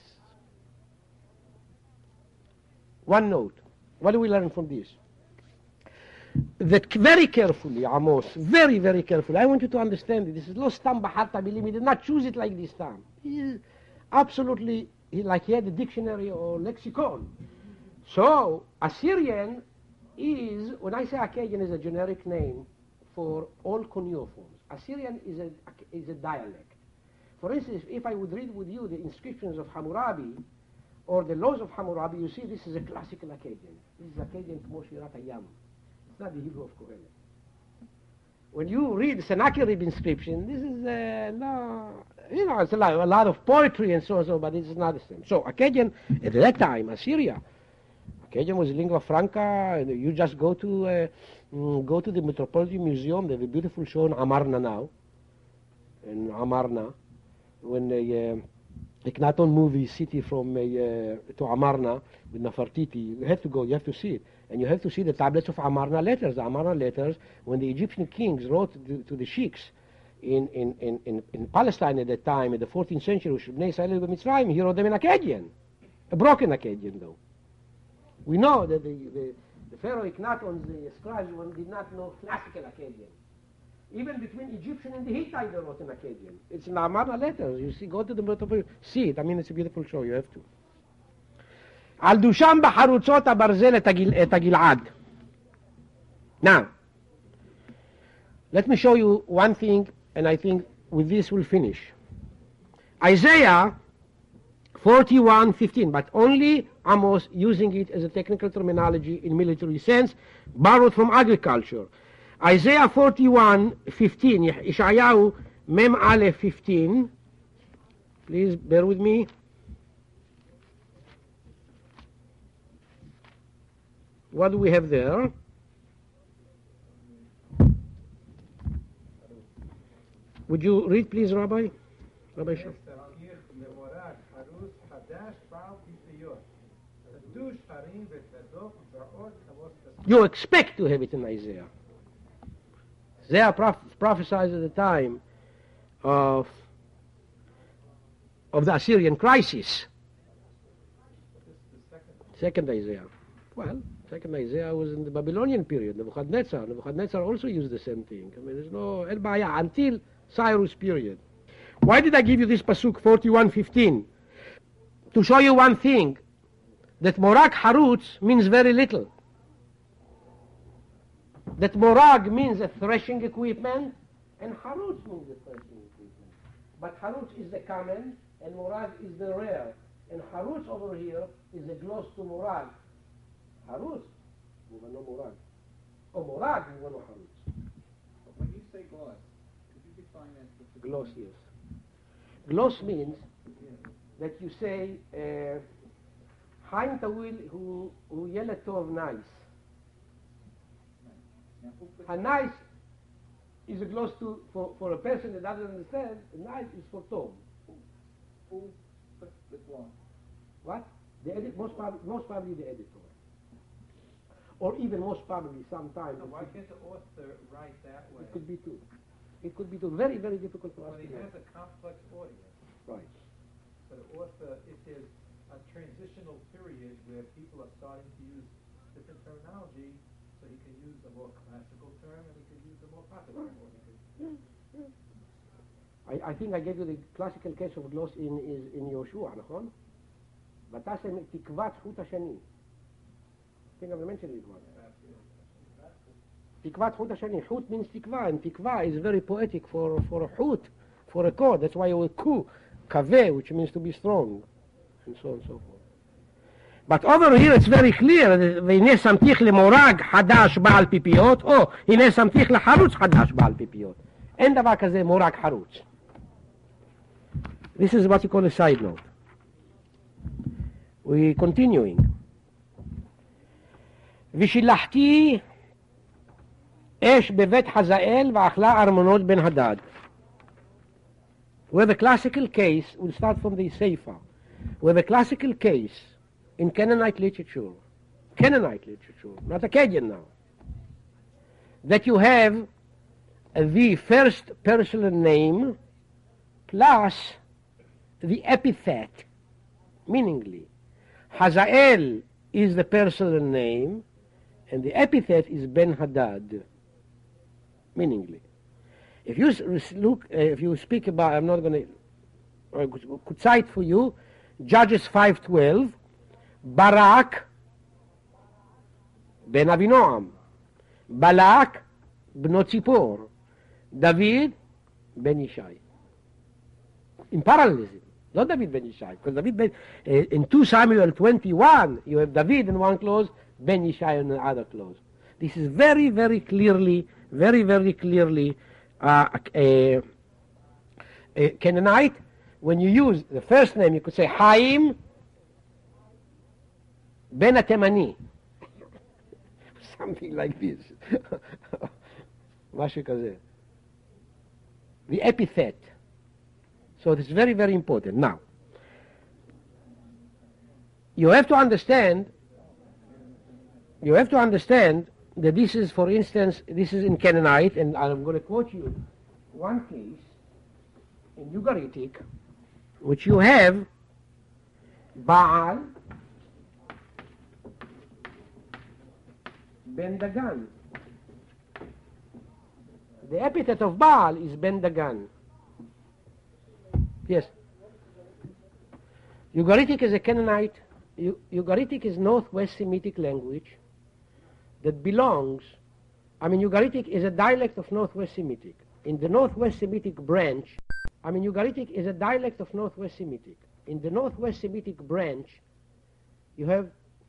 One note. What do we learn from this? That very carefully, Amos, very, very carefully, I want you to understand it. This is lo stam baharta bilim. He did not choose it like this time. He is absolutely, like he had a dictionary or lexicon. So, Assyrian is, when I say Akkadian, is a generic name for all cuneiforms. Assyrian is a dialect. For instance, if I would read with you the inscriptions of Hammurabi or the laws of Hammurabi, you see this is a classical Akkadian. This is Akkadian Kmo Shirat Hayam. It's not the Hebrew of Kohelet. When you read Sennacherib inscription, this is it's a lot of poetry and so, but it's not the same. So Akkadian, at that time, Assyria, Akkadian was lingua franca. And you just go to the Metropolitan Museum. They have a beautiful show in Amarna now. In Amarna, when Eknaton movie city from to Amarna with Nefertiti, you have to go. You have to see it, and you have to see the tablets of Amarna letters. The Amarna letters, when the Egyptian kings wrote to the sheikhs in Palestine at that time, in the 14th century, Bnei Israel Mitzrayim, he wrote them in Akkadian, a broken Akkadian though. We know that the Pharaoh Eknaton, the scribes, did not know classical Akkadian. Even between Egyptian and the Hittite, they wrote in Akkadian. It's in Amarna letters. You see, go to the Metropolitan, see it. I mean, it's a beautiful show. You have to. על דושם בחרוצות הברזל את הגלעד. Now, let me show you one thing, and I think with this we'll finish. Isaiah 41:15, but only Amos using it as a technical terminology in military sense, borrowed from agriculture. Isaiah 41:15, Yeshayahu Mem Aleph 15. Please bear with me. What do we have there? Would you read, please, Rabbi? Rabbi Shah. You expect to have it in Isaiah. Isaiah prophesied at the time of the Assyrian crisis. Second Isaiah. Well, second Isaiah was in the Babylonian period, Nebuchadnezzar. Nebuchadnezzar also used the same thing. I mean, there's no El Baya until Cyrus period. Why did I give you this pasuk 41:15? To show you one thing, that Morag Harutz means very little. That Morag means a threshing equipment, and Harutz means a threshing equipment. But Harutz is the common, and Morag is the rare. And Harutz over here is a gloss to Morag. Harutz, we will know Morag. Oh, Morag, we will know Harutz. But when you say gloss, could you define that? Gloss, yes. Gloss means that you say, Chaim Tawil hu yeled tov nice. A nice is a gloss for a person that doesn't understand. Nice is for tov. Who put the gloss? What? The most probably the editor. Or even most probably sometimes. So why can't the author write that way? It could be two. It could be two. Very, very difficult for us Well, to he know. has a complex audience. Right. So the author, if there's a transitional period where people are starting to use different terminology, so he can use a more classical term and he can use a more popular term. I think I gave you the classical case of gloss in Yoshua, נכון? ותשם תקוות חוט השני. I think I mentioned it once. תקוות חוט השני. חוט means תקווה, and תקווה is very poetic for a חוט, for a cord. That's why you will ku, kaveh, which means to be strong, and so on and so forth. But over here it's very clear, והנה שמתיך למורג חדש בעל פיפיות, או הנה שמתיך לחרוץ חדש בעל פיפיות. אין דבר כזה מורג חרוץ. This is what you call a side note. We continuing. ושילחתי אש בבית חזאל ואכלה ארמונות בן הדד. We have a classical case, we'll start from the Sefer. We have a classical case in Canaanite literature, not Akkadian now, that you have the first personal name plus the epithet, meaningly. Hazael is the personal name, and the epithet is Ben Hadad, meaningly. If you look, if you speak about, I'm not going to, I could cite for you, Judges 5:12, Barak Ben Avinoam, Balak Bno Tzipor, David Ben Yishai. In parallelism, not David Ben Yishai, because David Ben, in 2 Samuel 21, you have David in one clause, Ben Yishai in the other clause. This is very, very clearly, a Canaanite. When you use the first name, you could say Haim, Ben Atemani. Something like this. משהו כזה. The epithet. So this is very, very important. Now, you have to understand that this is, for instance, this is in Canaanite, and I'm going to quote you one case in Ugaritic, which you have Baal Ben Dagan. The epithet of Baal is Ben Dagan. Yes. Ugaritic is a Canaanite. Ugaritic is Northwest Semitic language that belongs, Ugaritic is a dialect of Northwest Semitic. In the Northwest Semitic branch, Ugaritic is a dialect of Northwest Semitic. In the Northwest Semitic branch, you have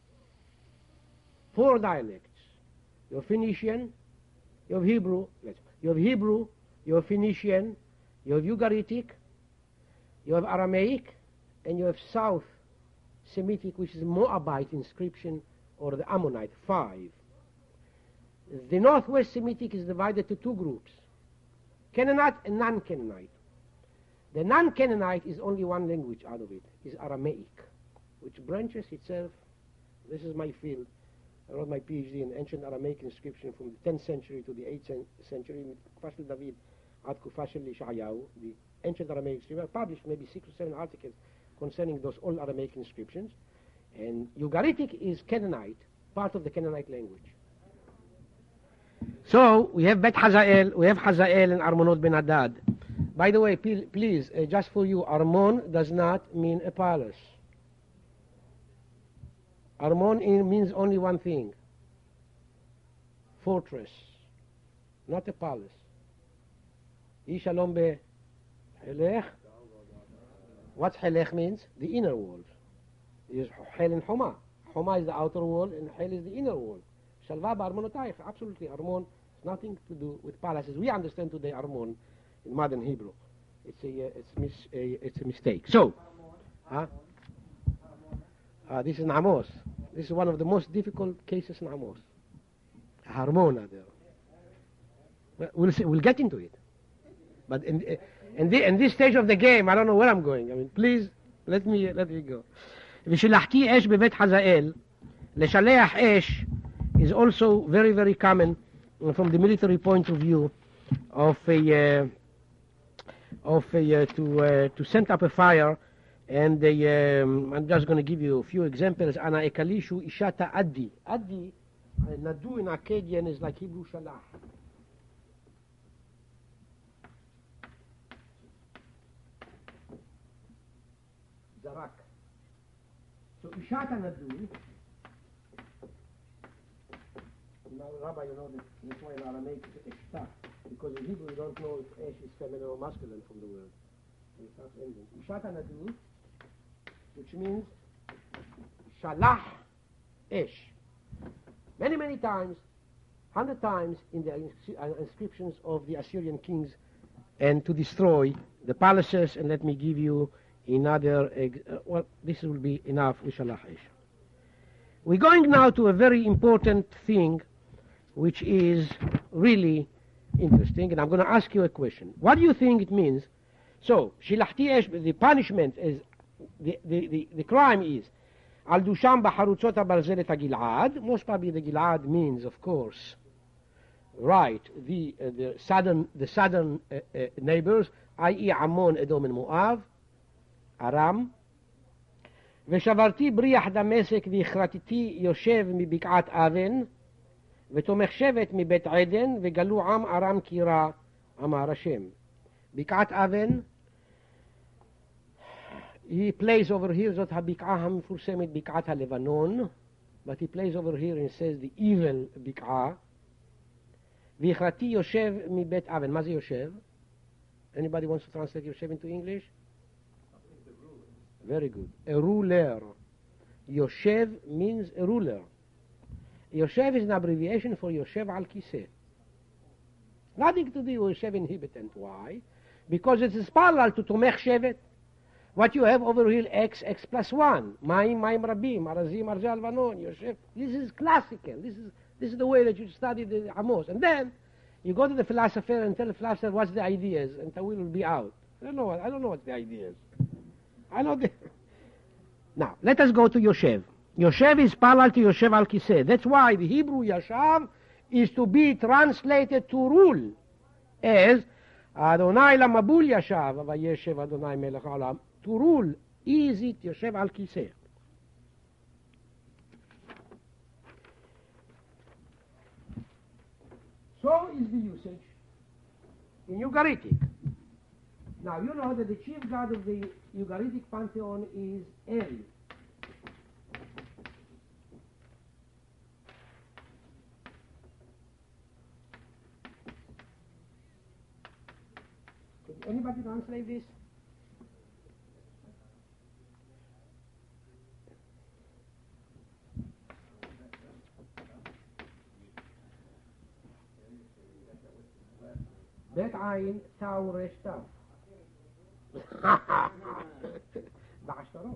4 dialects. You have Phoenician, you have Hebrew, you have Phoenician, you have Ugaritic, you have Aramaic, and you have South Semitic, which is Moabite inscription, or the Ammonite, 5. The Northwest Semitic is divided to 2 groups, Canaanite and non-Canaanite. The non-Canaanite is only one language out of it, is Aramaic, which branches itself. This is my field. I wrote my PhD in ancient Aramaic inscription from the 10th century to the 8th century, מתקופה של דוד עד תקופה של ישעיהו, the ancient Aramaic inscription. I published maybe 6 or 7 articles concerning those old Aramaic inscriptions. And Ugaritic is Canaanite, part of the Canaanite language. So we have Bet Hazael, we have Hazael and Armonot Ben Hadad. By the way, please, just for you, Armon does not mean a palace. Armon means only one thing: fortress, not a palace. Shalom be Helech. What Helech means? The inner wall. Is Hel and Homa. Homa is the outer wall, and Hel is the inner wall. Shalva ba'armonotayich. Absolutely, Armon has nothing to do with palaces. We understand today Armon in modern Hebrew. It's a mistake. So, this is in Amos. This is one of the most difficult cases in Amos. Harmona there. We'll get into it. But in this stage of the game, I don't know where I'm going. Please, let me go. ושלחתי אש בבית חזאל, לשלח אש is also very, very common from the military point of view to set up a fire. And I'm just going to give you a few examples. Ana ekalishu ishata addi. Addi, nadu in Akkadian is like Hebrew shalach. Zarak. So ishata nadu. Now, Rabbi, you know that that's why in Aramaic it's ishta, because in Hebrew you don't know if esh is feminine or masculine from the word. Ishata nadu, which means Shalach Esh. Many, many times, 100 times in the inscriptions of the Assyrian kings, and to destroy the palaces. And let me give you another, well, this will be enough with Shalach Esh. We're going now to a very important thing, which is really interesting, and I'm going to ask you a question. What do you think it means? So, Shilachti Esh, the punishment is, the crime is Al Dusham Baharutzot Barzelet Gilad. Most probably the Gilad means, of course, right, the southern neighbors, i.e. Ammon, Edom, and Moab, Aram. ושברתי בריח דמשק והכרתתי יושב מבקעת אבן ותומך שבט מבית עדן וגלו עם ארם קירה אמר השם. בקעת אבן, he plays over here, זאת הבקעה המפורסמת בקעת הלבנון, but he plays over here and says the evil בקעה. והכרתי יושב מבית אבן. מה זה יושב? Anybody wants to translate יושב into English? Very good. A ruler. Yoshev means a ruler. Yoshev is an abbreviation for Yoshev al Kiseh. Nothing to do with Yoshev inhabitant. Why? Because it is parallel to Tomech Shevet. What you have over here, x plus 1. Mayim rabim, arazim arja alvanon, Yosef. This is classical. This is the way that you study the Amos. And then you go to the philosopher and tell the philosopher what's the ideas, and Tawil will be out. I don't know what the ideas. I know the... Now, let us go to Yoshev. Yoshev is parallel to Yoshev al Kiseh. That's why the Hebrew Yashav is to be translated to rule as Adonai Lamabul Yashav, Vayeshev Adonai Melech Haolam. To rule, is it Yoshev al Kiseh? So is the usage in Ugaritic. Now you know that the chief god of the Ugaritic pantheon is El. Could anybody translate this? בית עין תאו רש תו. בעשתרות.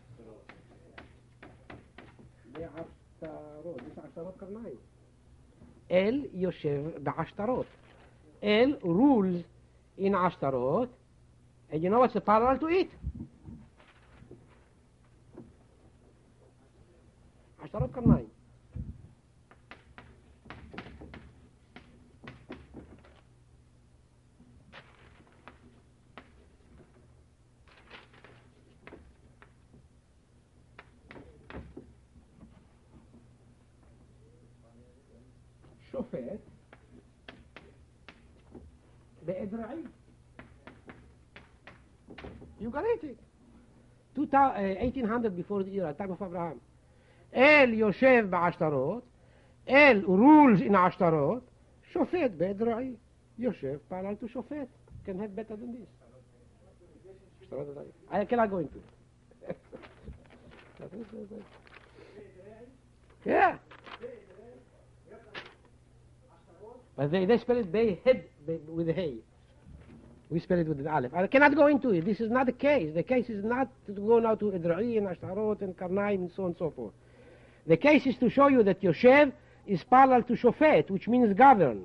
יש עשתרות קרניים. אל יושב בעשתרות. אל rules in עשתרות. And you know what's the parallel to it? עשתרות קרניים. שופט באדרעי. You got it. 1800 before the era, time of Abraham. אל יושב בעשתרות, אל rules in העשתרות, שופט באדרעי. יושב parallel to שופט. Can have better than this. I cannot go into it. Yeah. But they spell it head with the hay. We spell it with the aleph. I cannot go into it. This is not the case. The case is not to go now to Edra'i and Ashtarot and Karnaim and so on and so forth. The case is to show you that Yoshev is parallel to Shofet, which means govern.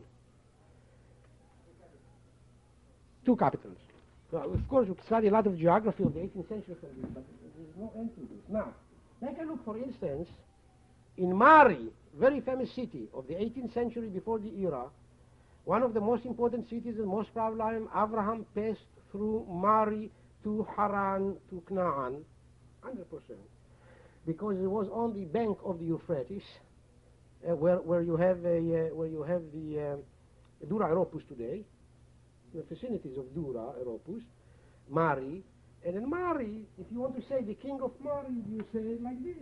Two capitals. So, of course, we study a lot of geography of the 18th century from this, but there is no end to this. Now, take a look, for instance, in Mari, very famous city of the 18th century before the era, one of the most important cities and most problem, Abraham passed through Mari to Haran to Canaan, 100%, because it was on the bank of the Euphrates, where you have the Dura Europus today, the vicinities of Dura Europus, Mari, and in Mari, if you want to say the king of Mari, you say it like this.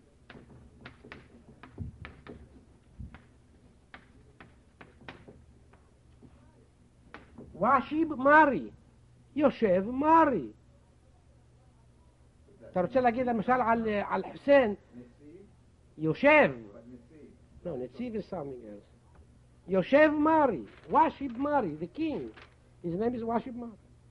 ושיב מרי, יושב מרי. אתה רוצה להגיד למשל על חוסיין, יושב. No, נציב is something else. יושב מרי, ושיב מרי, the king. His name is ושיב מרי.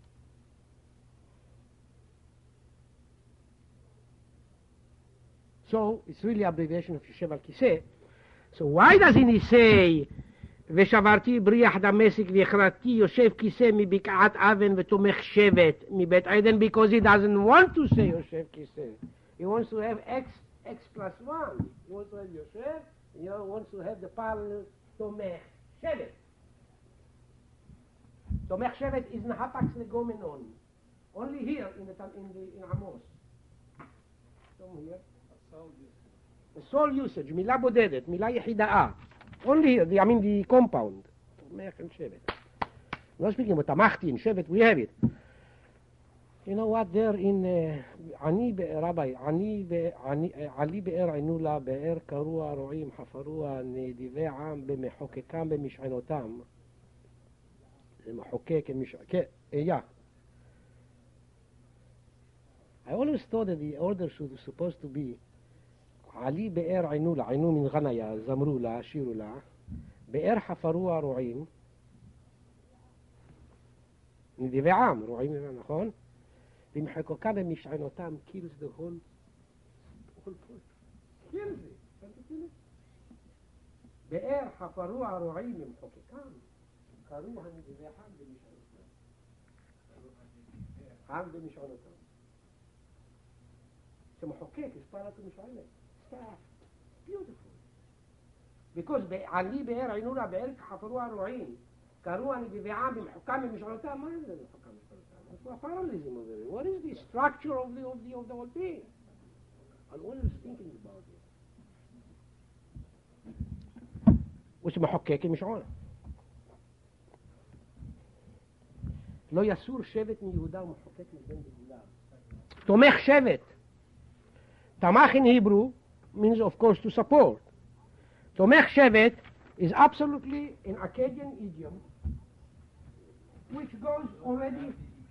So, it's really abbreviation of יושב על כיסא. So why doesn't he say ושברתי בריח דמשק והכרתי יושב כיסא מבקעת אבן ותומך שבט מבית עדן, because he doesn't want to say יושב כיסא. He wants to have x plus 1. He wants to have יושב, and he wants to have the parallel תומך שבט. תומך שבט is נהפקס לגומנון. Only here in עמוס. The sole usage, מילה בודדת, מילה יחידאה. Only, the compound. Not speaking about Tamachti and Shevet, we have it. You know what, there in Rabbi, Ali Be'er Ainula, Be'er Karua, Ro'im, Hafarua, Nedive Am, Bemehokekam, Bemish'anotam. Mahokek and Mish'ake, yeah. I always thought that the order was supposed to be علي بئر عينولا, عينو من غنيا, زمرولا, شيرولا, بئر حفروها رعيم, נדיבי עם, רועים, נכון? במחוקה במשענותם kills the whole point. kills it. Can't you feel it? באר חפרו הרועים ממחוקקם, קראו הנדיבי חם במשענותם. חם במשענותם. שמחוקק is part of the משענת. Staff. Beautiful. because עלי באר עינונה באר חפרו הרועים, קראו הנדיבי עם במחוקם במשענותם. מה זה במחוקם במשענותם? That's what parallelism over it. What is the structure of the whole thing? And one is thinking about it. ושמחוקק משעון. לא יסור שבט מיהודה ומחוקק מבין בגולה. תומך שבט. תמך in Hebrew means of course to support. תומך שבט is absolutely an Akkadian idiom which goes already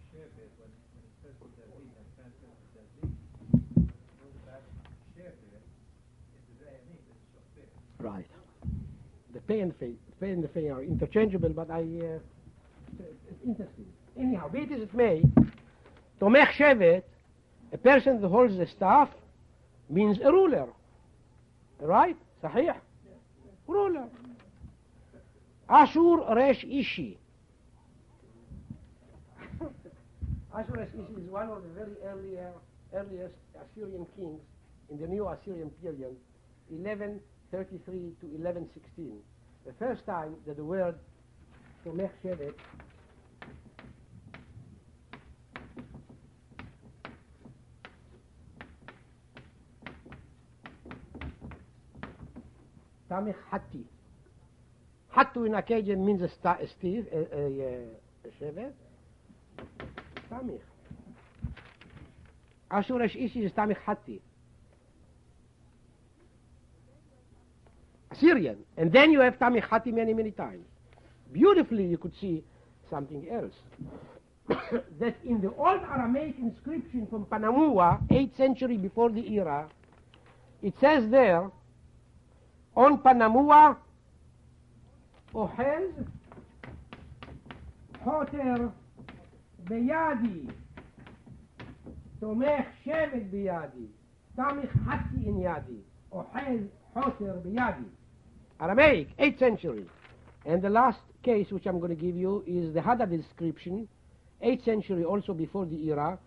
right. The pay and the fay are interchangeable, but it's interesting. Anyhow, be it as it may, Tomech Shevet, a person that holds the staff, means a ruler. Right? Sahih? Ruler. Ashur Resh Ishi. Ashur Resh Ishi is one of the very earliest Assyrian kings in the new Assyrian period, 1133 to 1116. The first time that the word Tomech Shevet Tamich Hatti. Hattu in Akkadian means a shevet. Tamich. Ashurash Ishi is Tamich Hatti. Assyrian. And then you have Tamich Hatti many times. Beautifully you could see something else. That in the old Aramaic inscription from Panamua, 8th century before the era, it says there, on Panamua, Ohez, Hoter, Beyadi, Tomech Shevet Beyadi, Tamich Hatti in Yadi, Ohez, Hoter, Beyadi. Aramaic, 8th century. And the last case which I'm going to give you is the Haddad inscription, 8th century also before the era.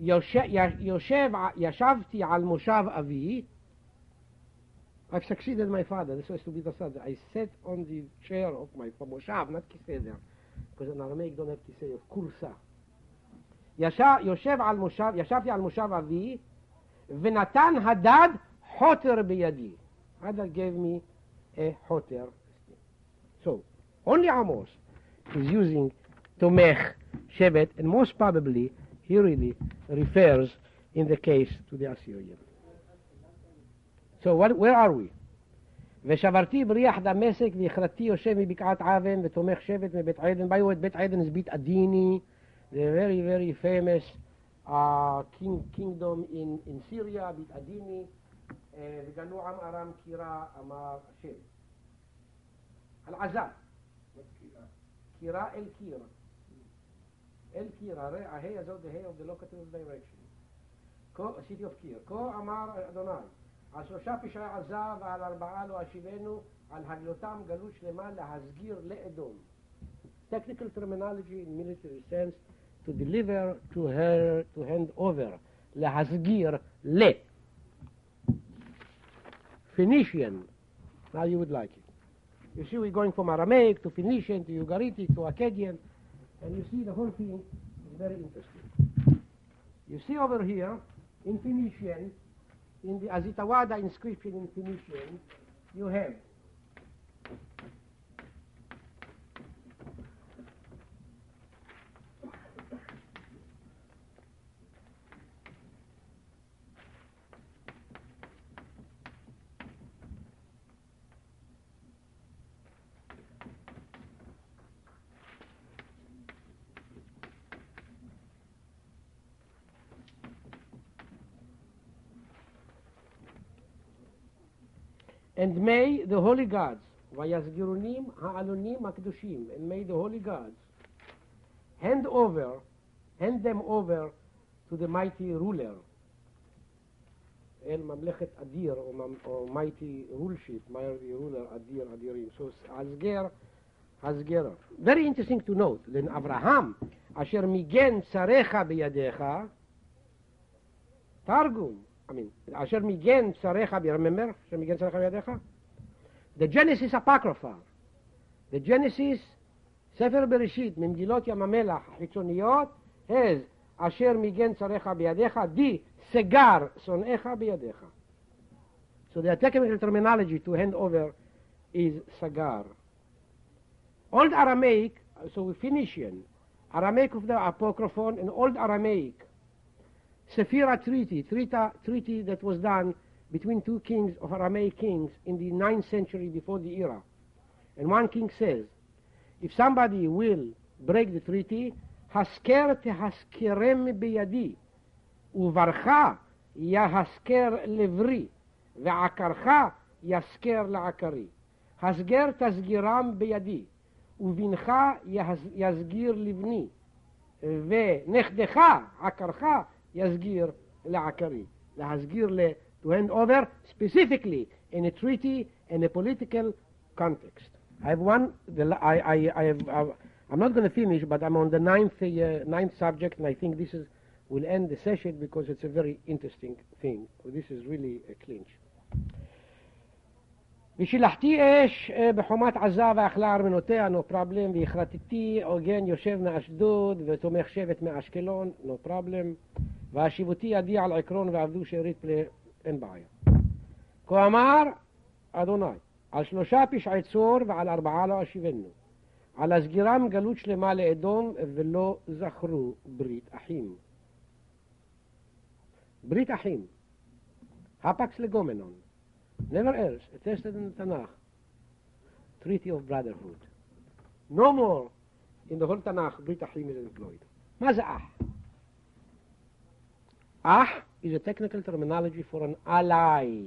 Yashavti al Moshav Avi. I've succeeded my father. This was to be the sad. I sat on the chair of my Moshav, not Kiseder, because in Aramaic don't have Kiseder, of Kursa. Yashavti al Moshav Avi, Venatan Haddad Hoter Biyadi. Haddad gave me a Hoter. So, only Amos is using Tomech Shevet, and most probably he really refers in the case to the Assyrian. So where are we? ושברתי בריח דמשק והכרתי יושב מבקעת עוון ותומך שבט מבית עדן. By the way, בית עדן is בית Adini, the very famous kingdom in Syria, בית Adini. וגנו עם ארם קירה אמר השם. العذاب. קירה אל קירה. אל קירה, ההי הזאת, the hay of the locative direction. city of Kir. כה אמר אדוני. על 3 פשעי עזה ועל 4 לא אשיבנו, על הגלותם גלות שלמה להסגיר לאדום. Technical terminology in military sense, to deliver, to her, to hand over. להסגיר ל. Phoenician. Now you would like it. You see we're going from Aramaic to Phoenician to Ugaritic to Akkadian, and you see the whole thing is very interesting. You see over here in Phoenician, in the Azitawada inscription in Phoenician, you have and may the holy gods, vayazgirunim ha'alonim ha'kedushim, and may the holy gods hand them over to the mighty ruler. El Mamlechet Adir, or mighty ruleship, mighty ruler Adir, Adirim. So Hasger. Very interesting to note. Then Abraham, Asher Migen Tzarecha Biyadecha, Targum. Asher Migen Tzarecha, remember? Asher Migen Tzarecha Biyadecha? The Genesis Apocrypha. The Genesis, Sefer Bereshit, Memgilot Yam HaMelach, Hitzoniyot, has Asher Migen Tzarecha Biyadecha, Di Segar Sonecha Biyadecha. So the technical terminology to hand over is Sagar. Old Aramaic, so Phoenician, Aramaic of the Apocryphon, and Old Aramaic, Sephira treaty that was done between two kings of Aramaic kings in the 9th century before the era. And one king says, if somebody will break the treaty, Hasker tehaskerem biyadi, uvarcha yahasker levri, ve'akarcha yasker la'akari. Hasger tasgiram biyadi, ובנך יסגיר לבני, ונכדך, עקרך, יסגיר לעקרי. להסגיר, to hand over specifically in a treaty and a political context. I have one, I'm not going to finish, but I'm on the ninth subject, and I think this will end the session because it's a very interesting thing. This is really a clinch. ושילחתי אש בחומת עזה ואכלה ארמנותיה, no problem, והכרתתי עוגן יושב מאשדוד ותומך שבט מאשקלון, no problem, והשיבותי ידי על עקרון ועבדו שארית פלא, אין בעיה. כה אמר אדוני, על 3 פשעי צור ועל 4 לא אשיבנו, על הסגירם גלות שלמה לאדום ולא זכרו ברית אחים. ברית אחים, הפקס לגומנון. Never else, attested in the Tanakh, treaty of brotherhood. No more in the whole Tanakh, Brit Achim is employed. מה זה אח? אח is a technical terminology for an ally.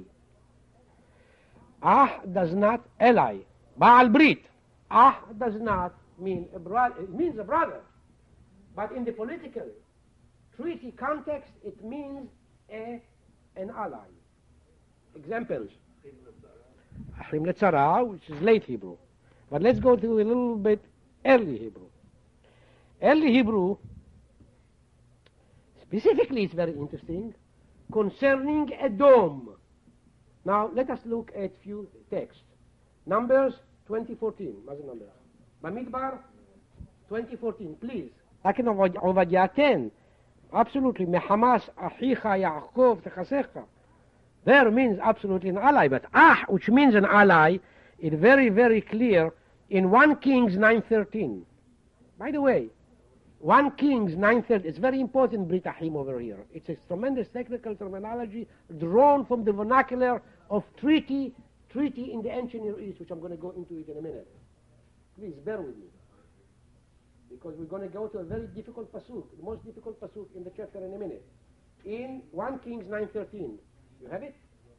אח does not ally. בעל ברית. אח does not mean a brother. It means a brother. But in the political treaty context, it means an ally. Examples. Achim Letzara, which is late Hebrew. But let's go to a little bit early Hebrew. Early Hebrew, specifically, is very interesting, concerning Edom. Now, let us look at few texts. Numbers 20:14. What's the number? Bamidbar 20:14, please. Lakin Ovadia 10. Absolutely. Mehamas Achicha Yaakov Techasecha. There means absolutely an ally, but which means an ally, is very, very clear in 1 Kings 9:13. By the way, 1 Kings 9:13, it's very important, Brit Achim over here. It's a tremendous technical terminology drawn from the vernacular of treaty in the ancient Near East, which I'm going to go into it in a minute. Please bear with me, because we're going to go to a very difficult pasuk, the most difficult pasuk in the chapter in a minute. In 1 Kings 9:13. You have it?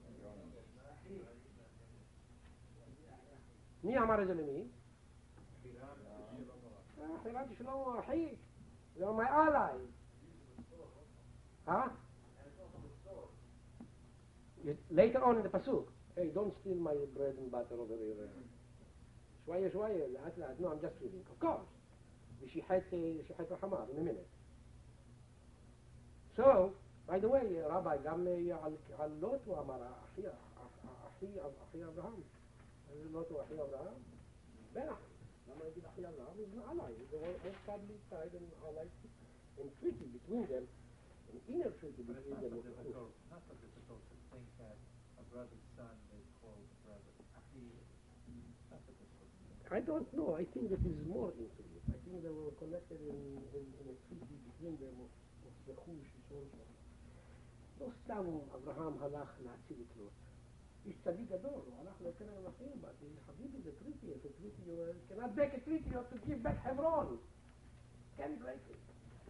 מי אמר את זה למי? חירמתי שלמה אחי. They are my ally. Huh? Later on in the pasuk, hey, don't steal my bread and butter over here. شوية شوية לאט לאט. No, I'm just kidding. Of course. ושיחת החמר in a minute. So, by the way, Rabbi, גם על לוט הוא אמר, אחי אברהם. לוט הוא אחי אברהם? בטח. למה יגיד אחי אברהם? He's an ally. They were all family tied and allied and treaty between them, an inner treaty between them. Not so difficult to think that a brother's son is called brother. Not so difficult. I don't know. I think that is more into it. I think they were connected in a treaty between them of the Chush, also. לא סתם אברהם הלך להציל את לוט. איש צדיק גדול, הוא הלך להקל על אחים, but חביבי זה טריטי, it's a treaty, you cannot break a treaty, you have to give back Hebron. Can't break it.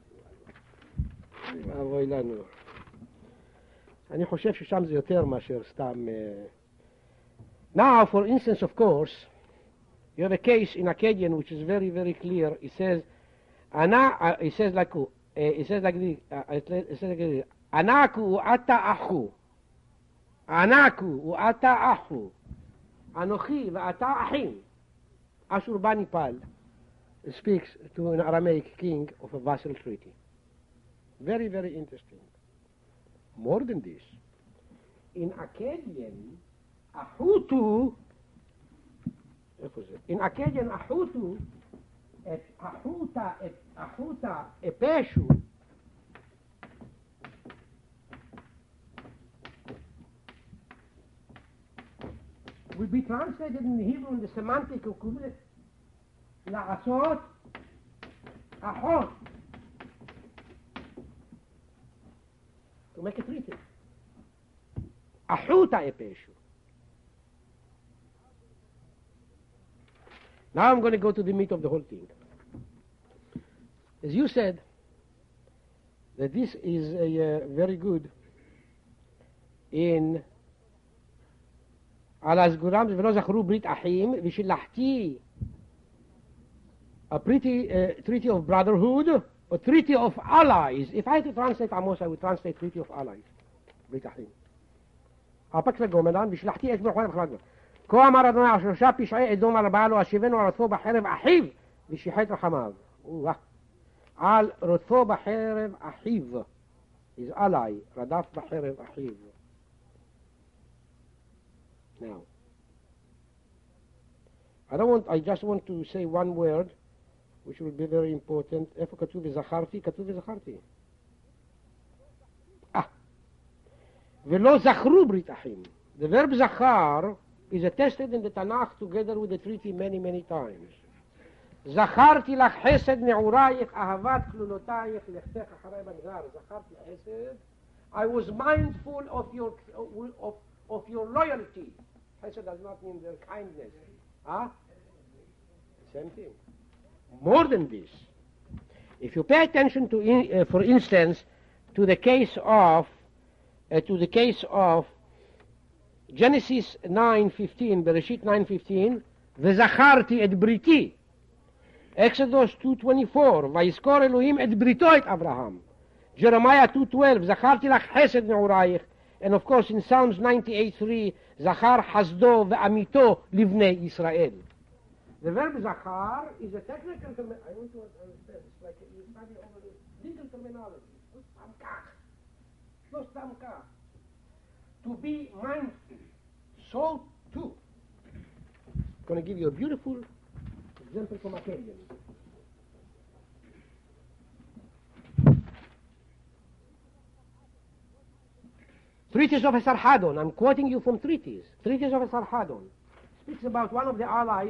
אבוי לנו. אני חושב ששם זה יותר מאשר סתם... Now, for instance, of course, you have a case in Akkadian which is very, very clear. It says like, it says like this, it says like this, Anaku u'ata achu. Anaku u'ata achu. Anochi v'ata achim. Ashurbanipal speaks to an Aramaic king of a vassal treaty. Very, very interesting. More than this, in Akkadian, Ahutu, et Ahuta Epeshu, will be translated in Hebrew in the semantic equivalent, La'asot, Ahot, to make a treaty. Ahuta Epeshu. Now I'm going to go to the meat of the whole thing. As you said, that this is very good in על הסגורם ולא זכרו ברית אחים ושלחתי a treaty of brotherhood or treaty of allies. If I had to translate Amos, I would translate treaty of allies. ברית אחים. הפק לגומלן ושלחתי אש ברחוני בחלק בו. כה אמר אדוני על שלושה פשעי אדום ארבעה לא אשיבנו על רדפו בחרב אחיו ושיחת רחמיו. על רדפו בחרב אחיו. His ally, רדף בחרב אחיו. Now, I just want to say one word, which will be very important. איפה כתוב וזכרתי? כתוב וזכרתי. ולא זכרו ברית אחים. The verb זכר is attested in the Tanakh together with the treaty many, many times. זכרתי לך חסד נעורייך, אהבת כלולותייך, לכתך אחרי בנגר. זכרתי חסד. I was mindful of your loyalty. Hesed does not mean their kindness. Same thing. More than this, if you pay attention to, for instance, to the case of Genesis 9:15, Bereshit 9:15, וזכרתי את בריתי. Exodus 2:24, ויזכור אלוהים את בריתו את אברהם. Jeremiah 2:12, זכרתי לך חסד נעורייך. And of course in Psalms 98:3, זכר חסדו ואמיתו לבני ישראל. The verb זכר is a technical term. I want to understand. It's like you study over the legal terminology. לא סתם כך. To be mindful. So too. I'm going to give you a beautiful example from Akkadian. Treatise of Esarhaddon. I'm quoting you from treatise. Treatise of Esarhaddon speaks about one of the allies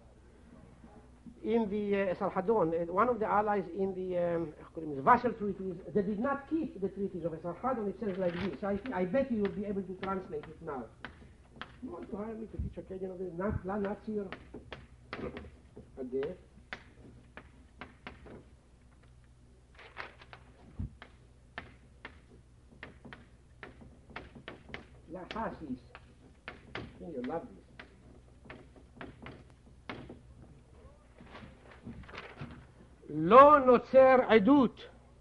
in the Esarhaddon, one of the allies in the vassal treaties that did not keep the treaties of Esarhaddon. It says like this. I bet you will be able to translate it now. You want to hire me to teach Akkadian of this? Not here. There. La Hasis. I think you love this. לא נוצר עדות.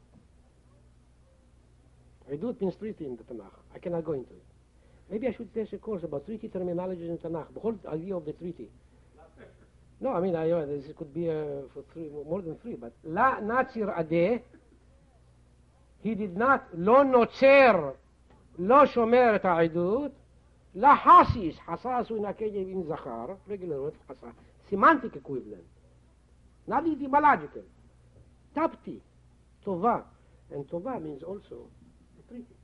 עדות means treaty in the Tanakh. I cannot go into it. Maybe I should teach a course about treaty terminologies in Tanakh, the whole idea of the treaty. No, I mean, this could be for more than three, but La Natsir Adeh, he did not, לא נוצר, לא שומר את העדות, La Hasis, Hasas in Akkadian in Zachar, regular word, Hasas, semantic equivalent, not etymological. Tapti, Tova, and Tova means also a treaty.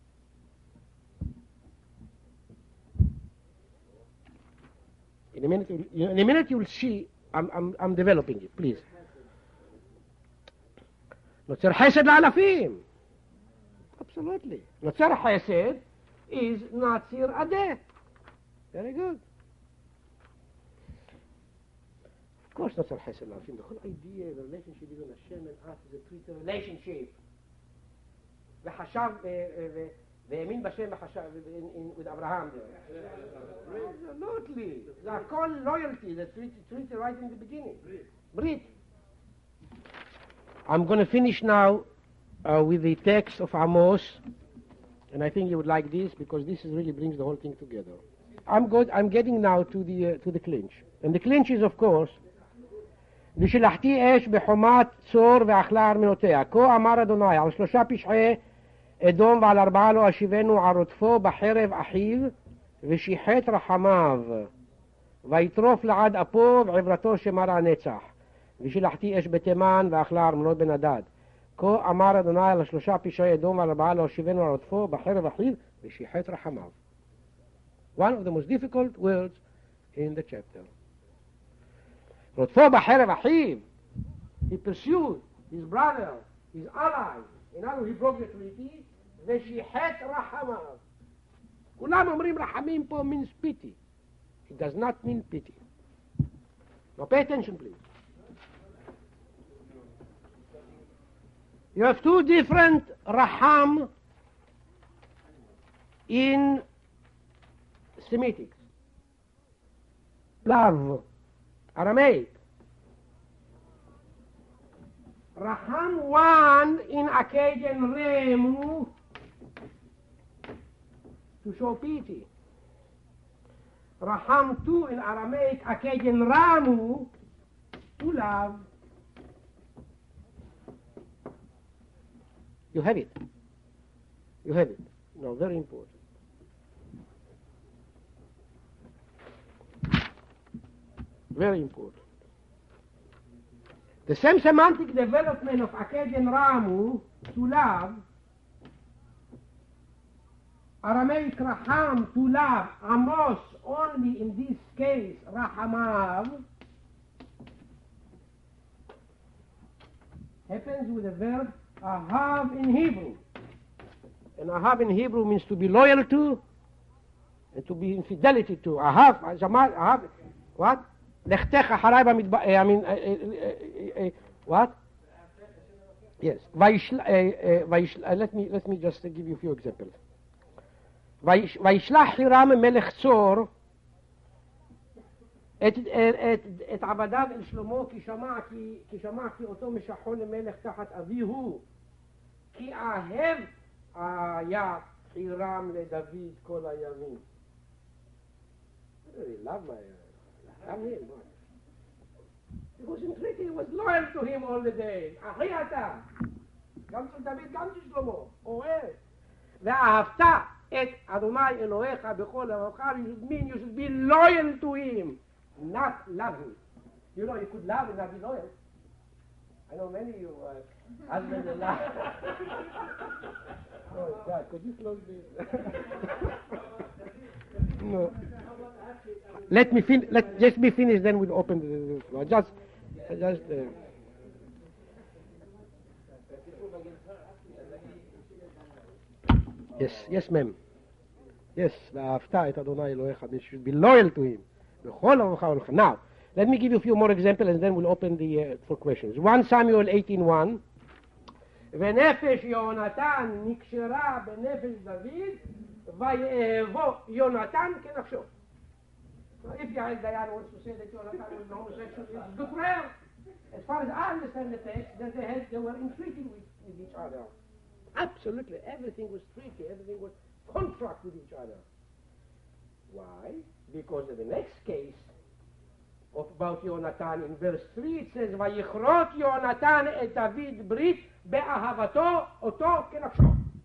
In a minute you will see, I'm developing it, please. נוצר חסד לאלפים. Absolutely. נוצר חסד is נציר עדה. Very good. Of course נוצר חסד לאלפים. The whole idea, the relationship between Hashem and us is a treaty relationship. וחשב, והאמין בשם וחשב, with Abraham there. Absolutely. זה הכל loyalty, the treaty right in the beginning. Brit. I'm going to finish now with the text of Amos, and I think you would like this because this really brings the whole thing together. I'm getting now to the clinch, and the clinch is, of course, ושלחתי אש בחומת צור ואכלה ארמנותיה. כה אמר אדוני, על 3 פשעי אדום ועל 4 לא אשיבנו על רודפו בחרב אחיו ושיחת רחמיו ויטרוף לעד אפו ועברתו שמרה נצח. ושלחתי אש בתימן ואכלה ארמנות בן הדד. כה אמר אדוני, על 3 פשעי אדום ועל 4 לא אשיבנו על רודפו בחרב אחיו ושיחת רחמיו. One of the most difficult words in the chapter. רודפו בחרב אחיו, he pursued his brother, his ally, in other words, he broke the treaty, ושיחת רחמיו. כולם אומרים רחמים פה means pity. It does not mean pity. Now pay attention, please. You have two different raham in Semitic. Love, Aramaic. Raham one in Akkadian Remu, to show pity. Raham two in Aramaic Akkadian Ramu, to love. You have it. You have it. No, very important. Very important. The same semantic development of Akkadian Ramu to love, Aramaic Raham to love, Amos only in this case Rahamav, happens with the verb Ahav in Hebrew. And Ahav in Hebrew means to be loyal to and to be in fidelity to. Ahav, what? לכתך אחריי במדבר, I mean, what? Yes. Let me just give you a few examples. וישלח חירם מלך צור את עבדיו אל שלמה כי שמעתי אותו משחו למלך תחת אביהו כי אהב היה חירם לדוד כל הימים. I love my him. He was in treaty, he was loyal to him all the day. אחי אתה, גם של דוד, גם של שלמה, אוהב. ואהבת את אדוני אלוהיך בכל לבבך, you should be loyal to him, not love him. You know, you could love and not be loyal. I know many of you husbands and love. Oh God, could you close this? No. Let me just be finished, then we'll open the floor. Yes, ma'am. Yes, ואהבת את אדוני אלוהיך, you should be loyal to him. בכל לבבך ולבבך. Now, let me give you a few more examples, and then we'll open for questions. 1 Samuel 18:1. ונפש יונתן נקשרה בנפש דוד, ויאהבו יונתן כנפשו. Now, if Yael Dayan wants to say that Jonathan was homosexual, it's good for her. As far as I understand the text, that they were in treaty with each other. Absolutely, everything was treaty, everything was contract with each other. Why? Because in the next case about Jonathan, in verse 3, it says, ויכרות יונתן את דוד ברית באהבתו אותו כנפשו.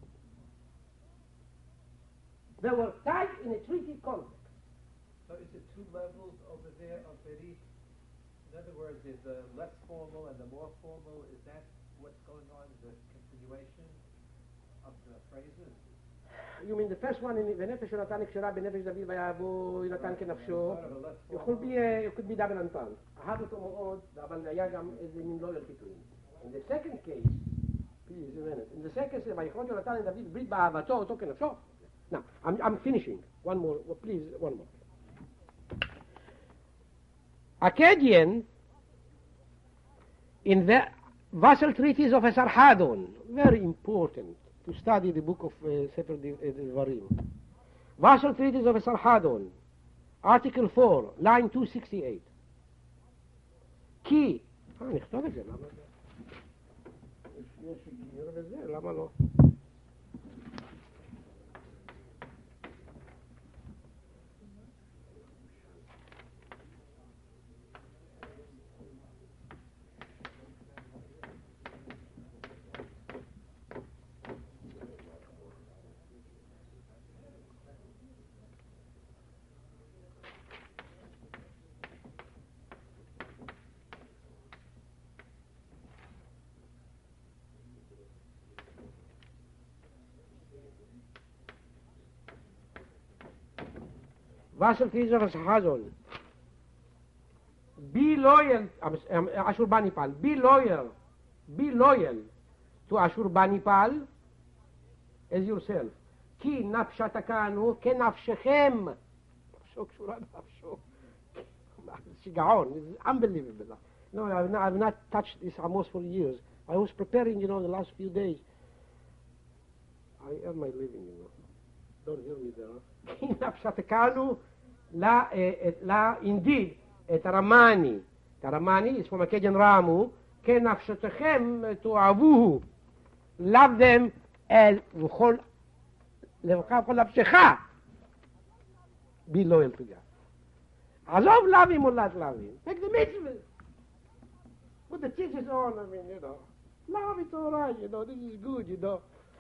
They were tied in a treaty contract. So is it two levels over there of Berit? In other words, is the less formal and the more formal, is that what's going on, the continuation of the phrases? You mean the first one, in ונפש יונתן נקשרה בנפש דוד ויאהבו יונתן כנפשו? It could be double entendre. אהב אותו מאוד, אבל היה גם איזה מין loyalty to him. In the second case, please a minute, in the second case, ויכרות יונתן את דוד ברית באהבתו אותו כנפשו. Now, I'm finishing. One more, please, one more. Akkadian, in the vassal treaties of Esarhaddon, very important to study the book of Sefer Devarim. Vassal treaties of Esarhaddon, Article 4, line 268. כי, נכתוב את זה, למה? נראה בזה, למה לא? Was ist dieser Hazon? Be loyal, Ashurbanipal. Be loyal to Ashurbanipal as yourself. כי נפשתנו כנפשכם. נפשו קשורה בנפשו. שיגעון, it's unbelievable. No, I've not touched this almost for years. I was preparing, the last few days. I earn my living, Don't hear me there. כי נפשתנו, indeed, את הרמני. את הרמני is from Akkadian Ramu. כנפשתכם תאהבוהו. Love them וכל לבך וכל נפשך. Be loyal to God. עזוב לאווים או לא לאווים. Take the mitzvah. Put the tzitzis on, Love it's all right, this is good,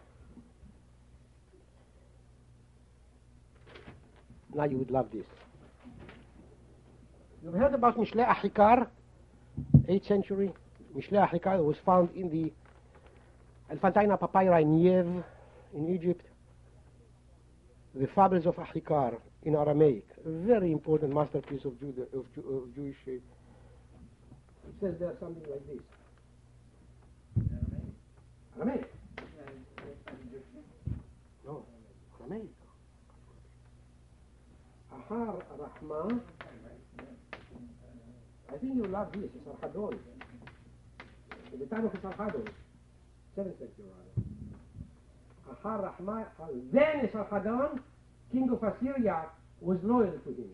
Now you would love this. You've heard about Mishle Achikar, 8th century. Mishle Achikar was found in the Elephantine papyri in Niev, in Egypt. The Fables of Achikar in Aramaic, a very important masterpiece of Jewish. It says there something like this. Aramaic? No, Aramaic. Ahar Rahma. I think you love this, it's Sarhadon. In the time of Sarhadon, 7th century. Ahar Rahma, then Sarhadon, king of Assyria, was loyal to him.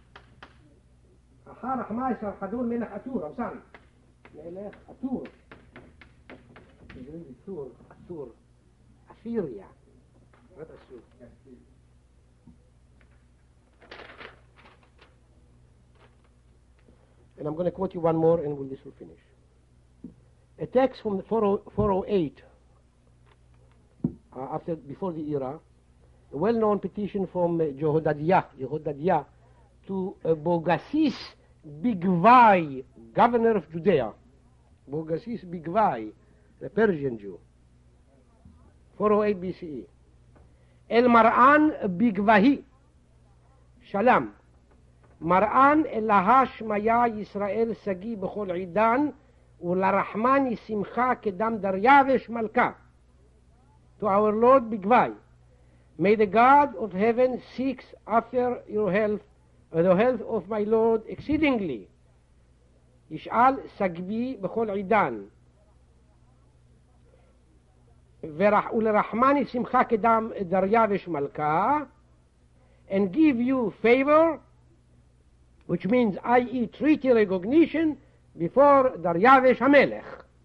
Ahar Rahma Sarhadon Melech Atur, I'm sorry. Melech Atur. It's really Atur. Assyria. Not Assur. And I'm going to quote you one more and this will finish. A text from 408, before the era, a well-known petition from Jehoiada to Bogasis Bigvai, governor of Judea. Bogasis Bigvai, the Persian Jew. 408 BCE. El Mar'an Bigvahi, Shalom. מרען אלהה שמיה ישראל סגי בכל עידן ולרחמני שמחה כדם דריווש מלכה. To our Lord בגבי. May the God of heaven seeks after your health, the health of my Lord exceedingly. ישאל סגבי בכל עידן. ולרחמני שמחה כדם דריווש מלכה. And give you favor, which means, i.e., treaty recognition before Daryavesh HaMelech.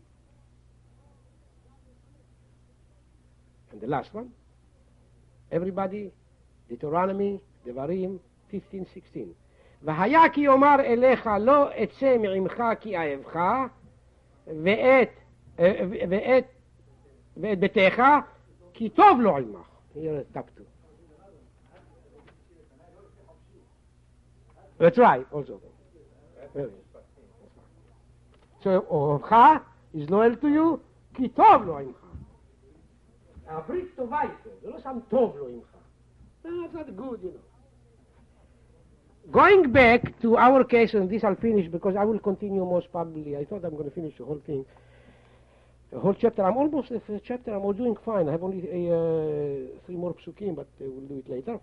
And the last one, everybody, Deuteronomy, Devarim, 15:16. והיה כי יאמר אליך לא אצא מעמך כי אהבך ואת ביתך כי טוב לו עמך. Here is chapter. That's right, also. So, אוהבך is loyal to you, כי טוב לו עמך. הברית טובה איתו, זה לא שם טוב לו עמך. That's not good, Going back to our case, and this I'll finish because I will continue most probably. I thought I'm going to finish the whole thing. The whole chapter, I'm almost at the chapter, I'm doing fine. I have only 3 more psukim, but we'll do it later.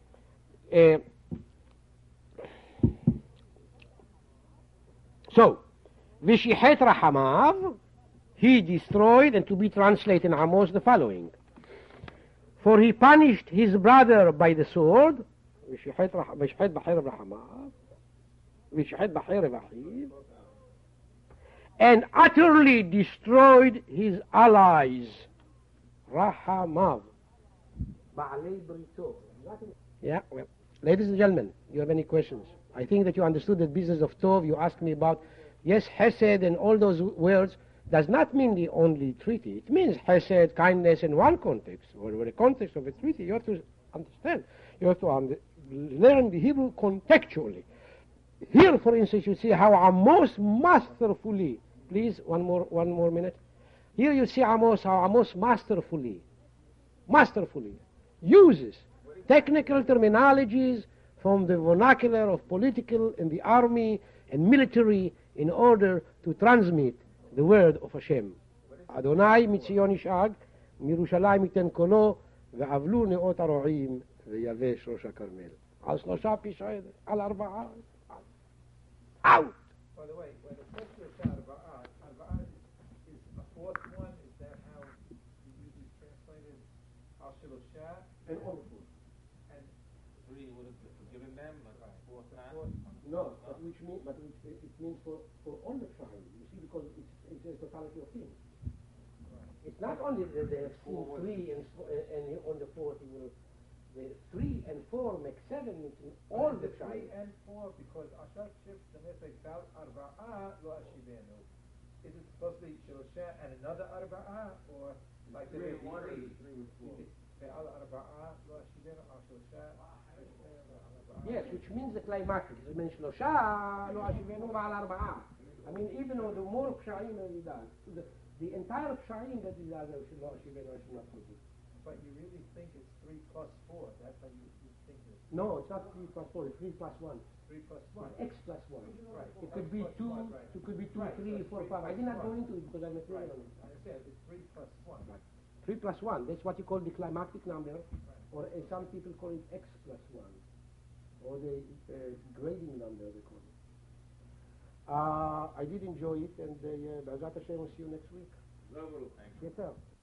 So, Vishichet Rahamav, he destroyed, and to be translated in Amos the following. For he punished his brother by the sword, Vishichet Bahir Rahamav, Vishichet Bahir Achiv, and utterly destroyed his allies. Rahamav. Ba'alei Brito. Yeah, well, ladies and gentlemen, you have any questions? I think that you understood the business of Tov. You asked me about, yes, Hesed and all those words does not mean the only treaty. It means Hesed, kindness in one context, or the context of a treaty. You have to understand. You have to learn the Hebrew contextually. Here, for instance, you see how Amos masterfully, please, one more minute. Here you see Amos, how Amos masterfully uses technical terminologies from the vernacular of political and the army and military in order to transmit the word of Hashem. Adonai mitzion yishag, miRushalayim yiten kolo, ve'avlu neot haro'im, ve'yavesh rosh hakarmel. Al shlosha pishayim, al arba'a. Out! By the way, when it says Shloshah Arba'ah is a fourth one. Is that how you usually translated Al Shloshah? And all food. And Three would have given them, but fourth not. No, but it means for all the tribes. You see, because it's a totality of things. It's not only that they have seen three and on the fourth he will. The 3 and 4 make 7, meaning all the tribes. 3 and 4, because Ashar Shif the Nefek Bal Arba'ah Lo Ashivenu. Is it supposed to be Shloshah and another Arba'ah, or like the 3 and 1 or 3 and 4? Bal Arba'ah Lo Ashivenu Al Shloshah? Yes, which means the climatic. It means Shloshah Lo Ashivenu Ba'al Arba'ah. I mean, even though the more Psha'im that he does, the entire Psha'im that he does, Lo Ashivenu Ashivenu. But you really think it's 3 plus 4? That's how you think it. No, it's not 3 plus 4. It's 3 plus 1. 3 plus 1. X plus 1. Right. It could be 2. Right. It could be 2, Right. 3, 4, 5. I did not go into it because I'm a Right. theorist. I understand. It's 3 plus 1. Right. 3 plus 1. That's what you call the climactic number, or some people call it X plus 1, or the grading number they call it. I did enjoy it, and B'ezrat Hashem, we'll see you next week. Thank you. Yes, sir.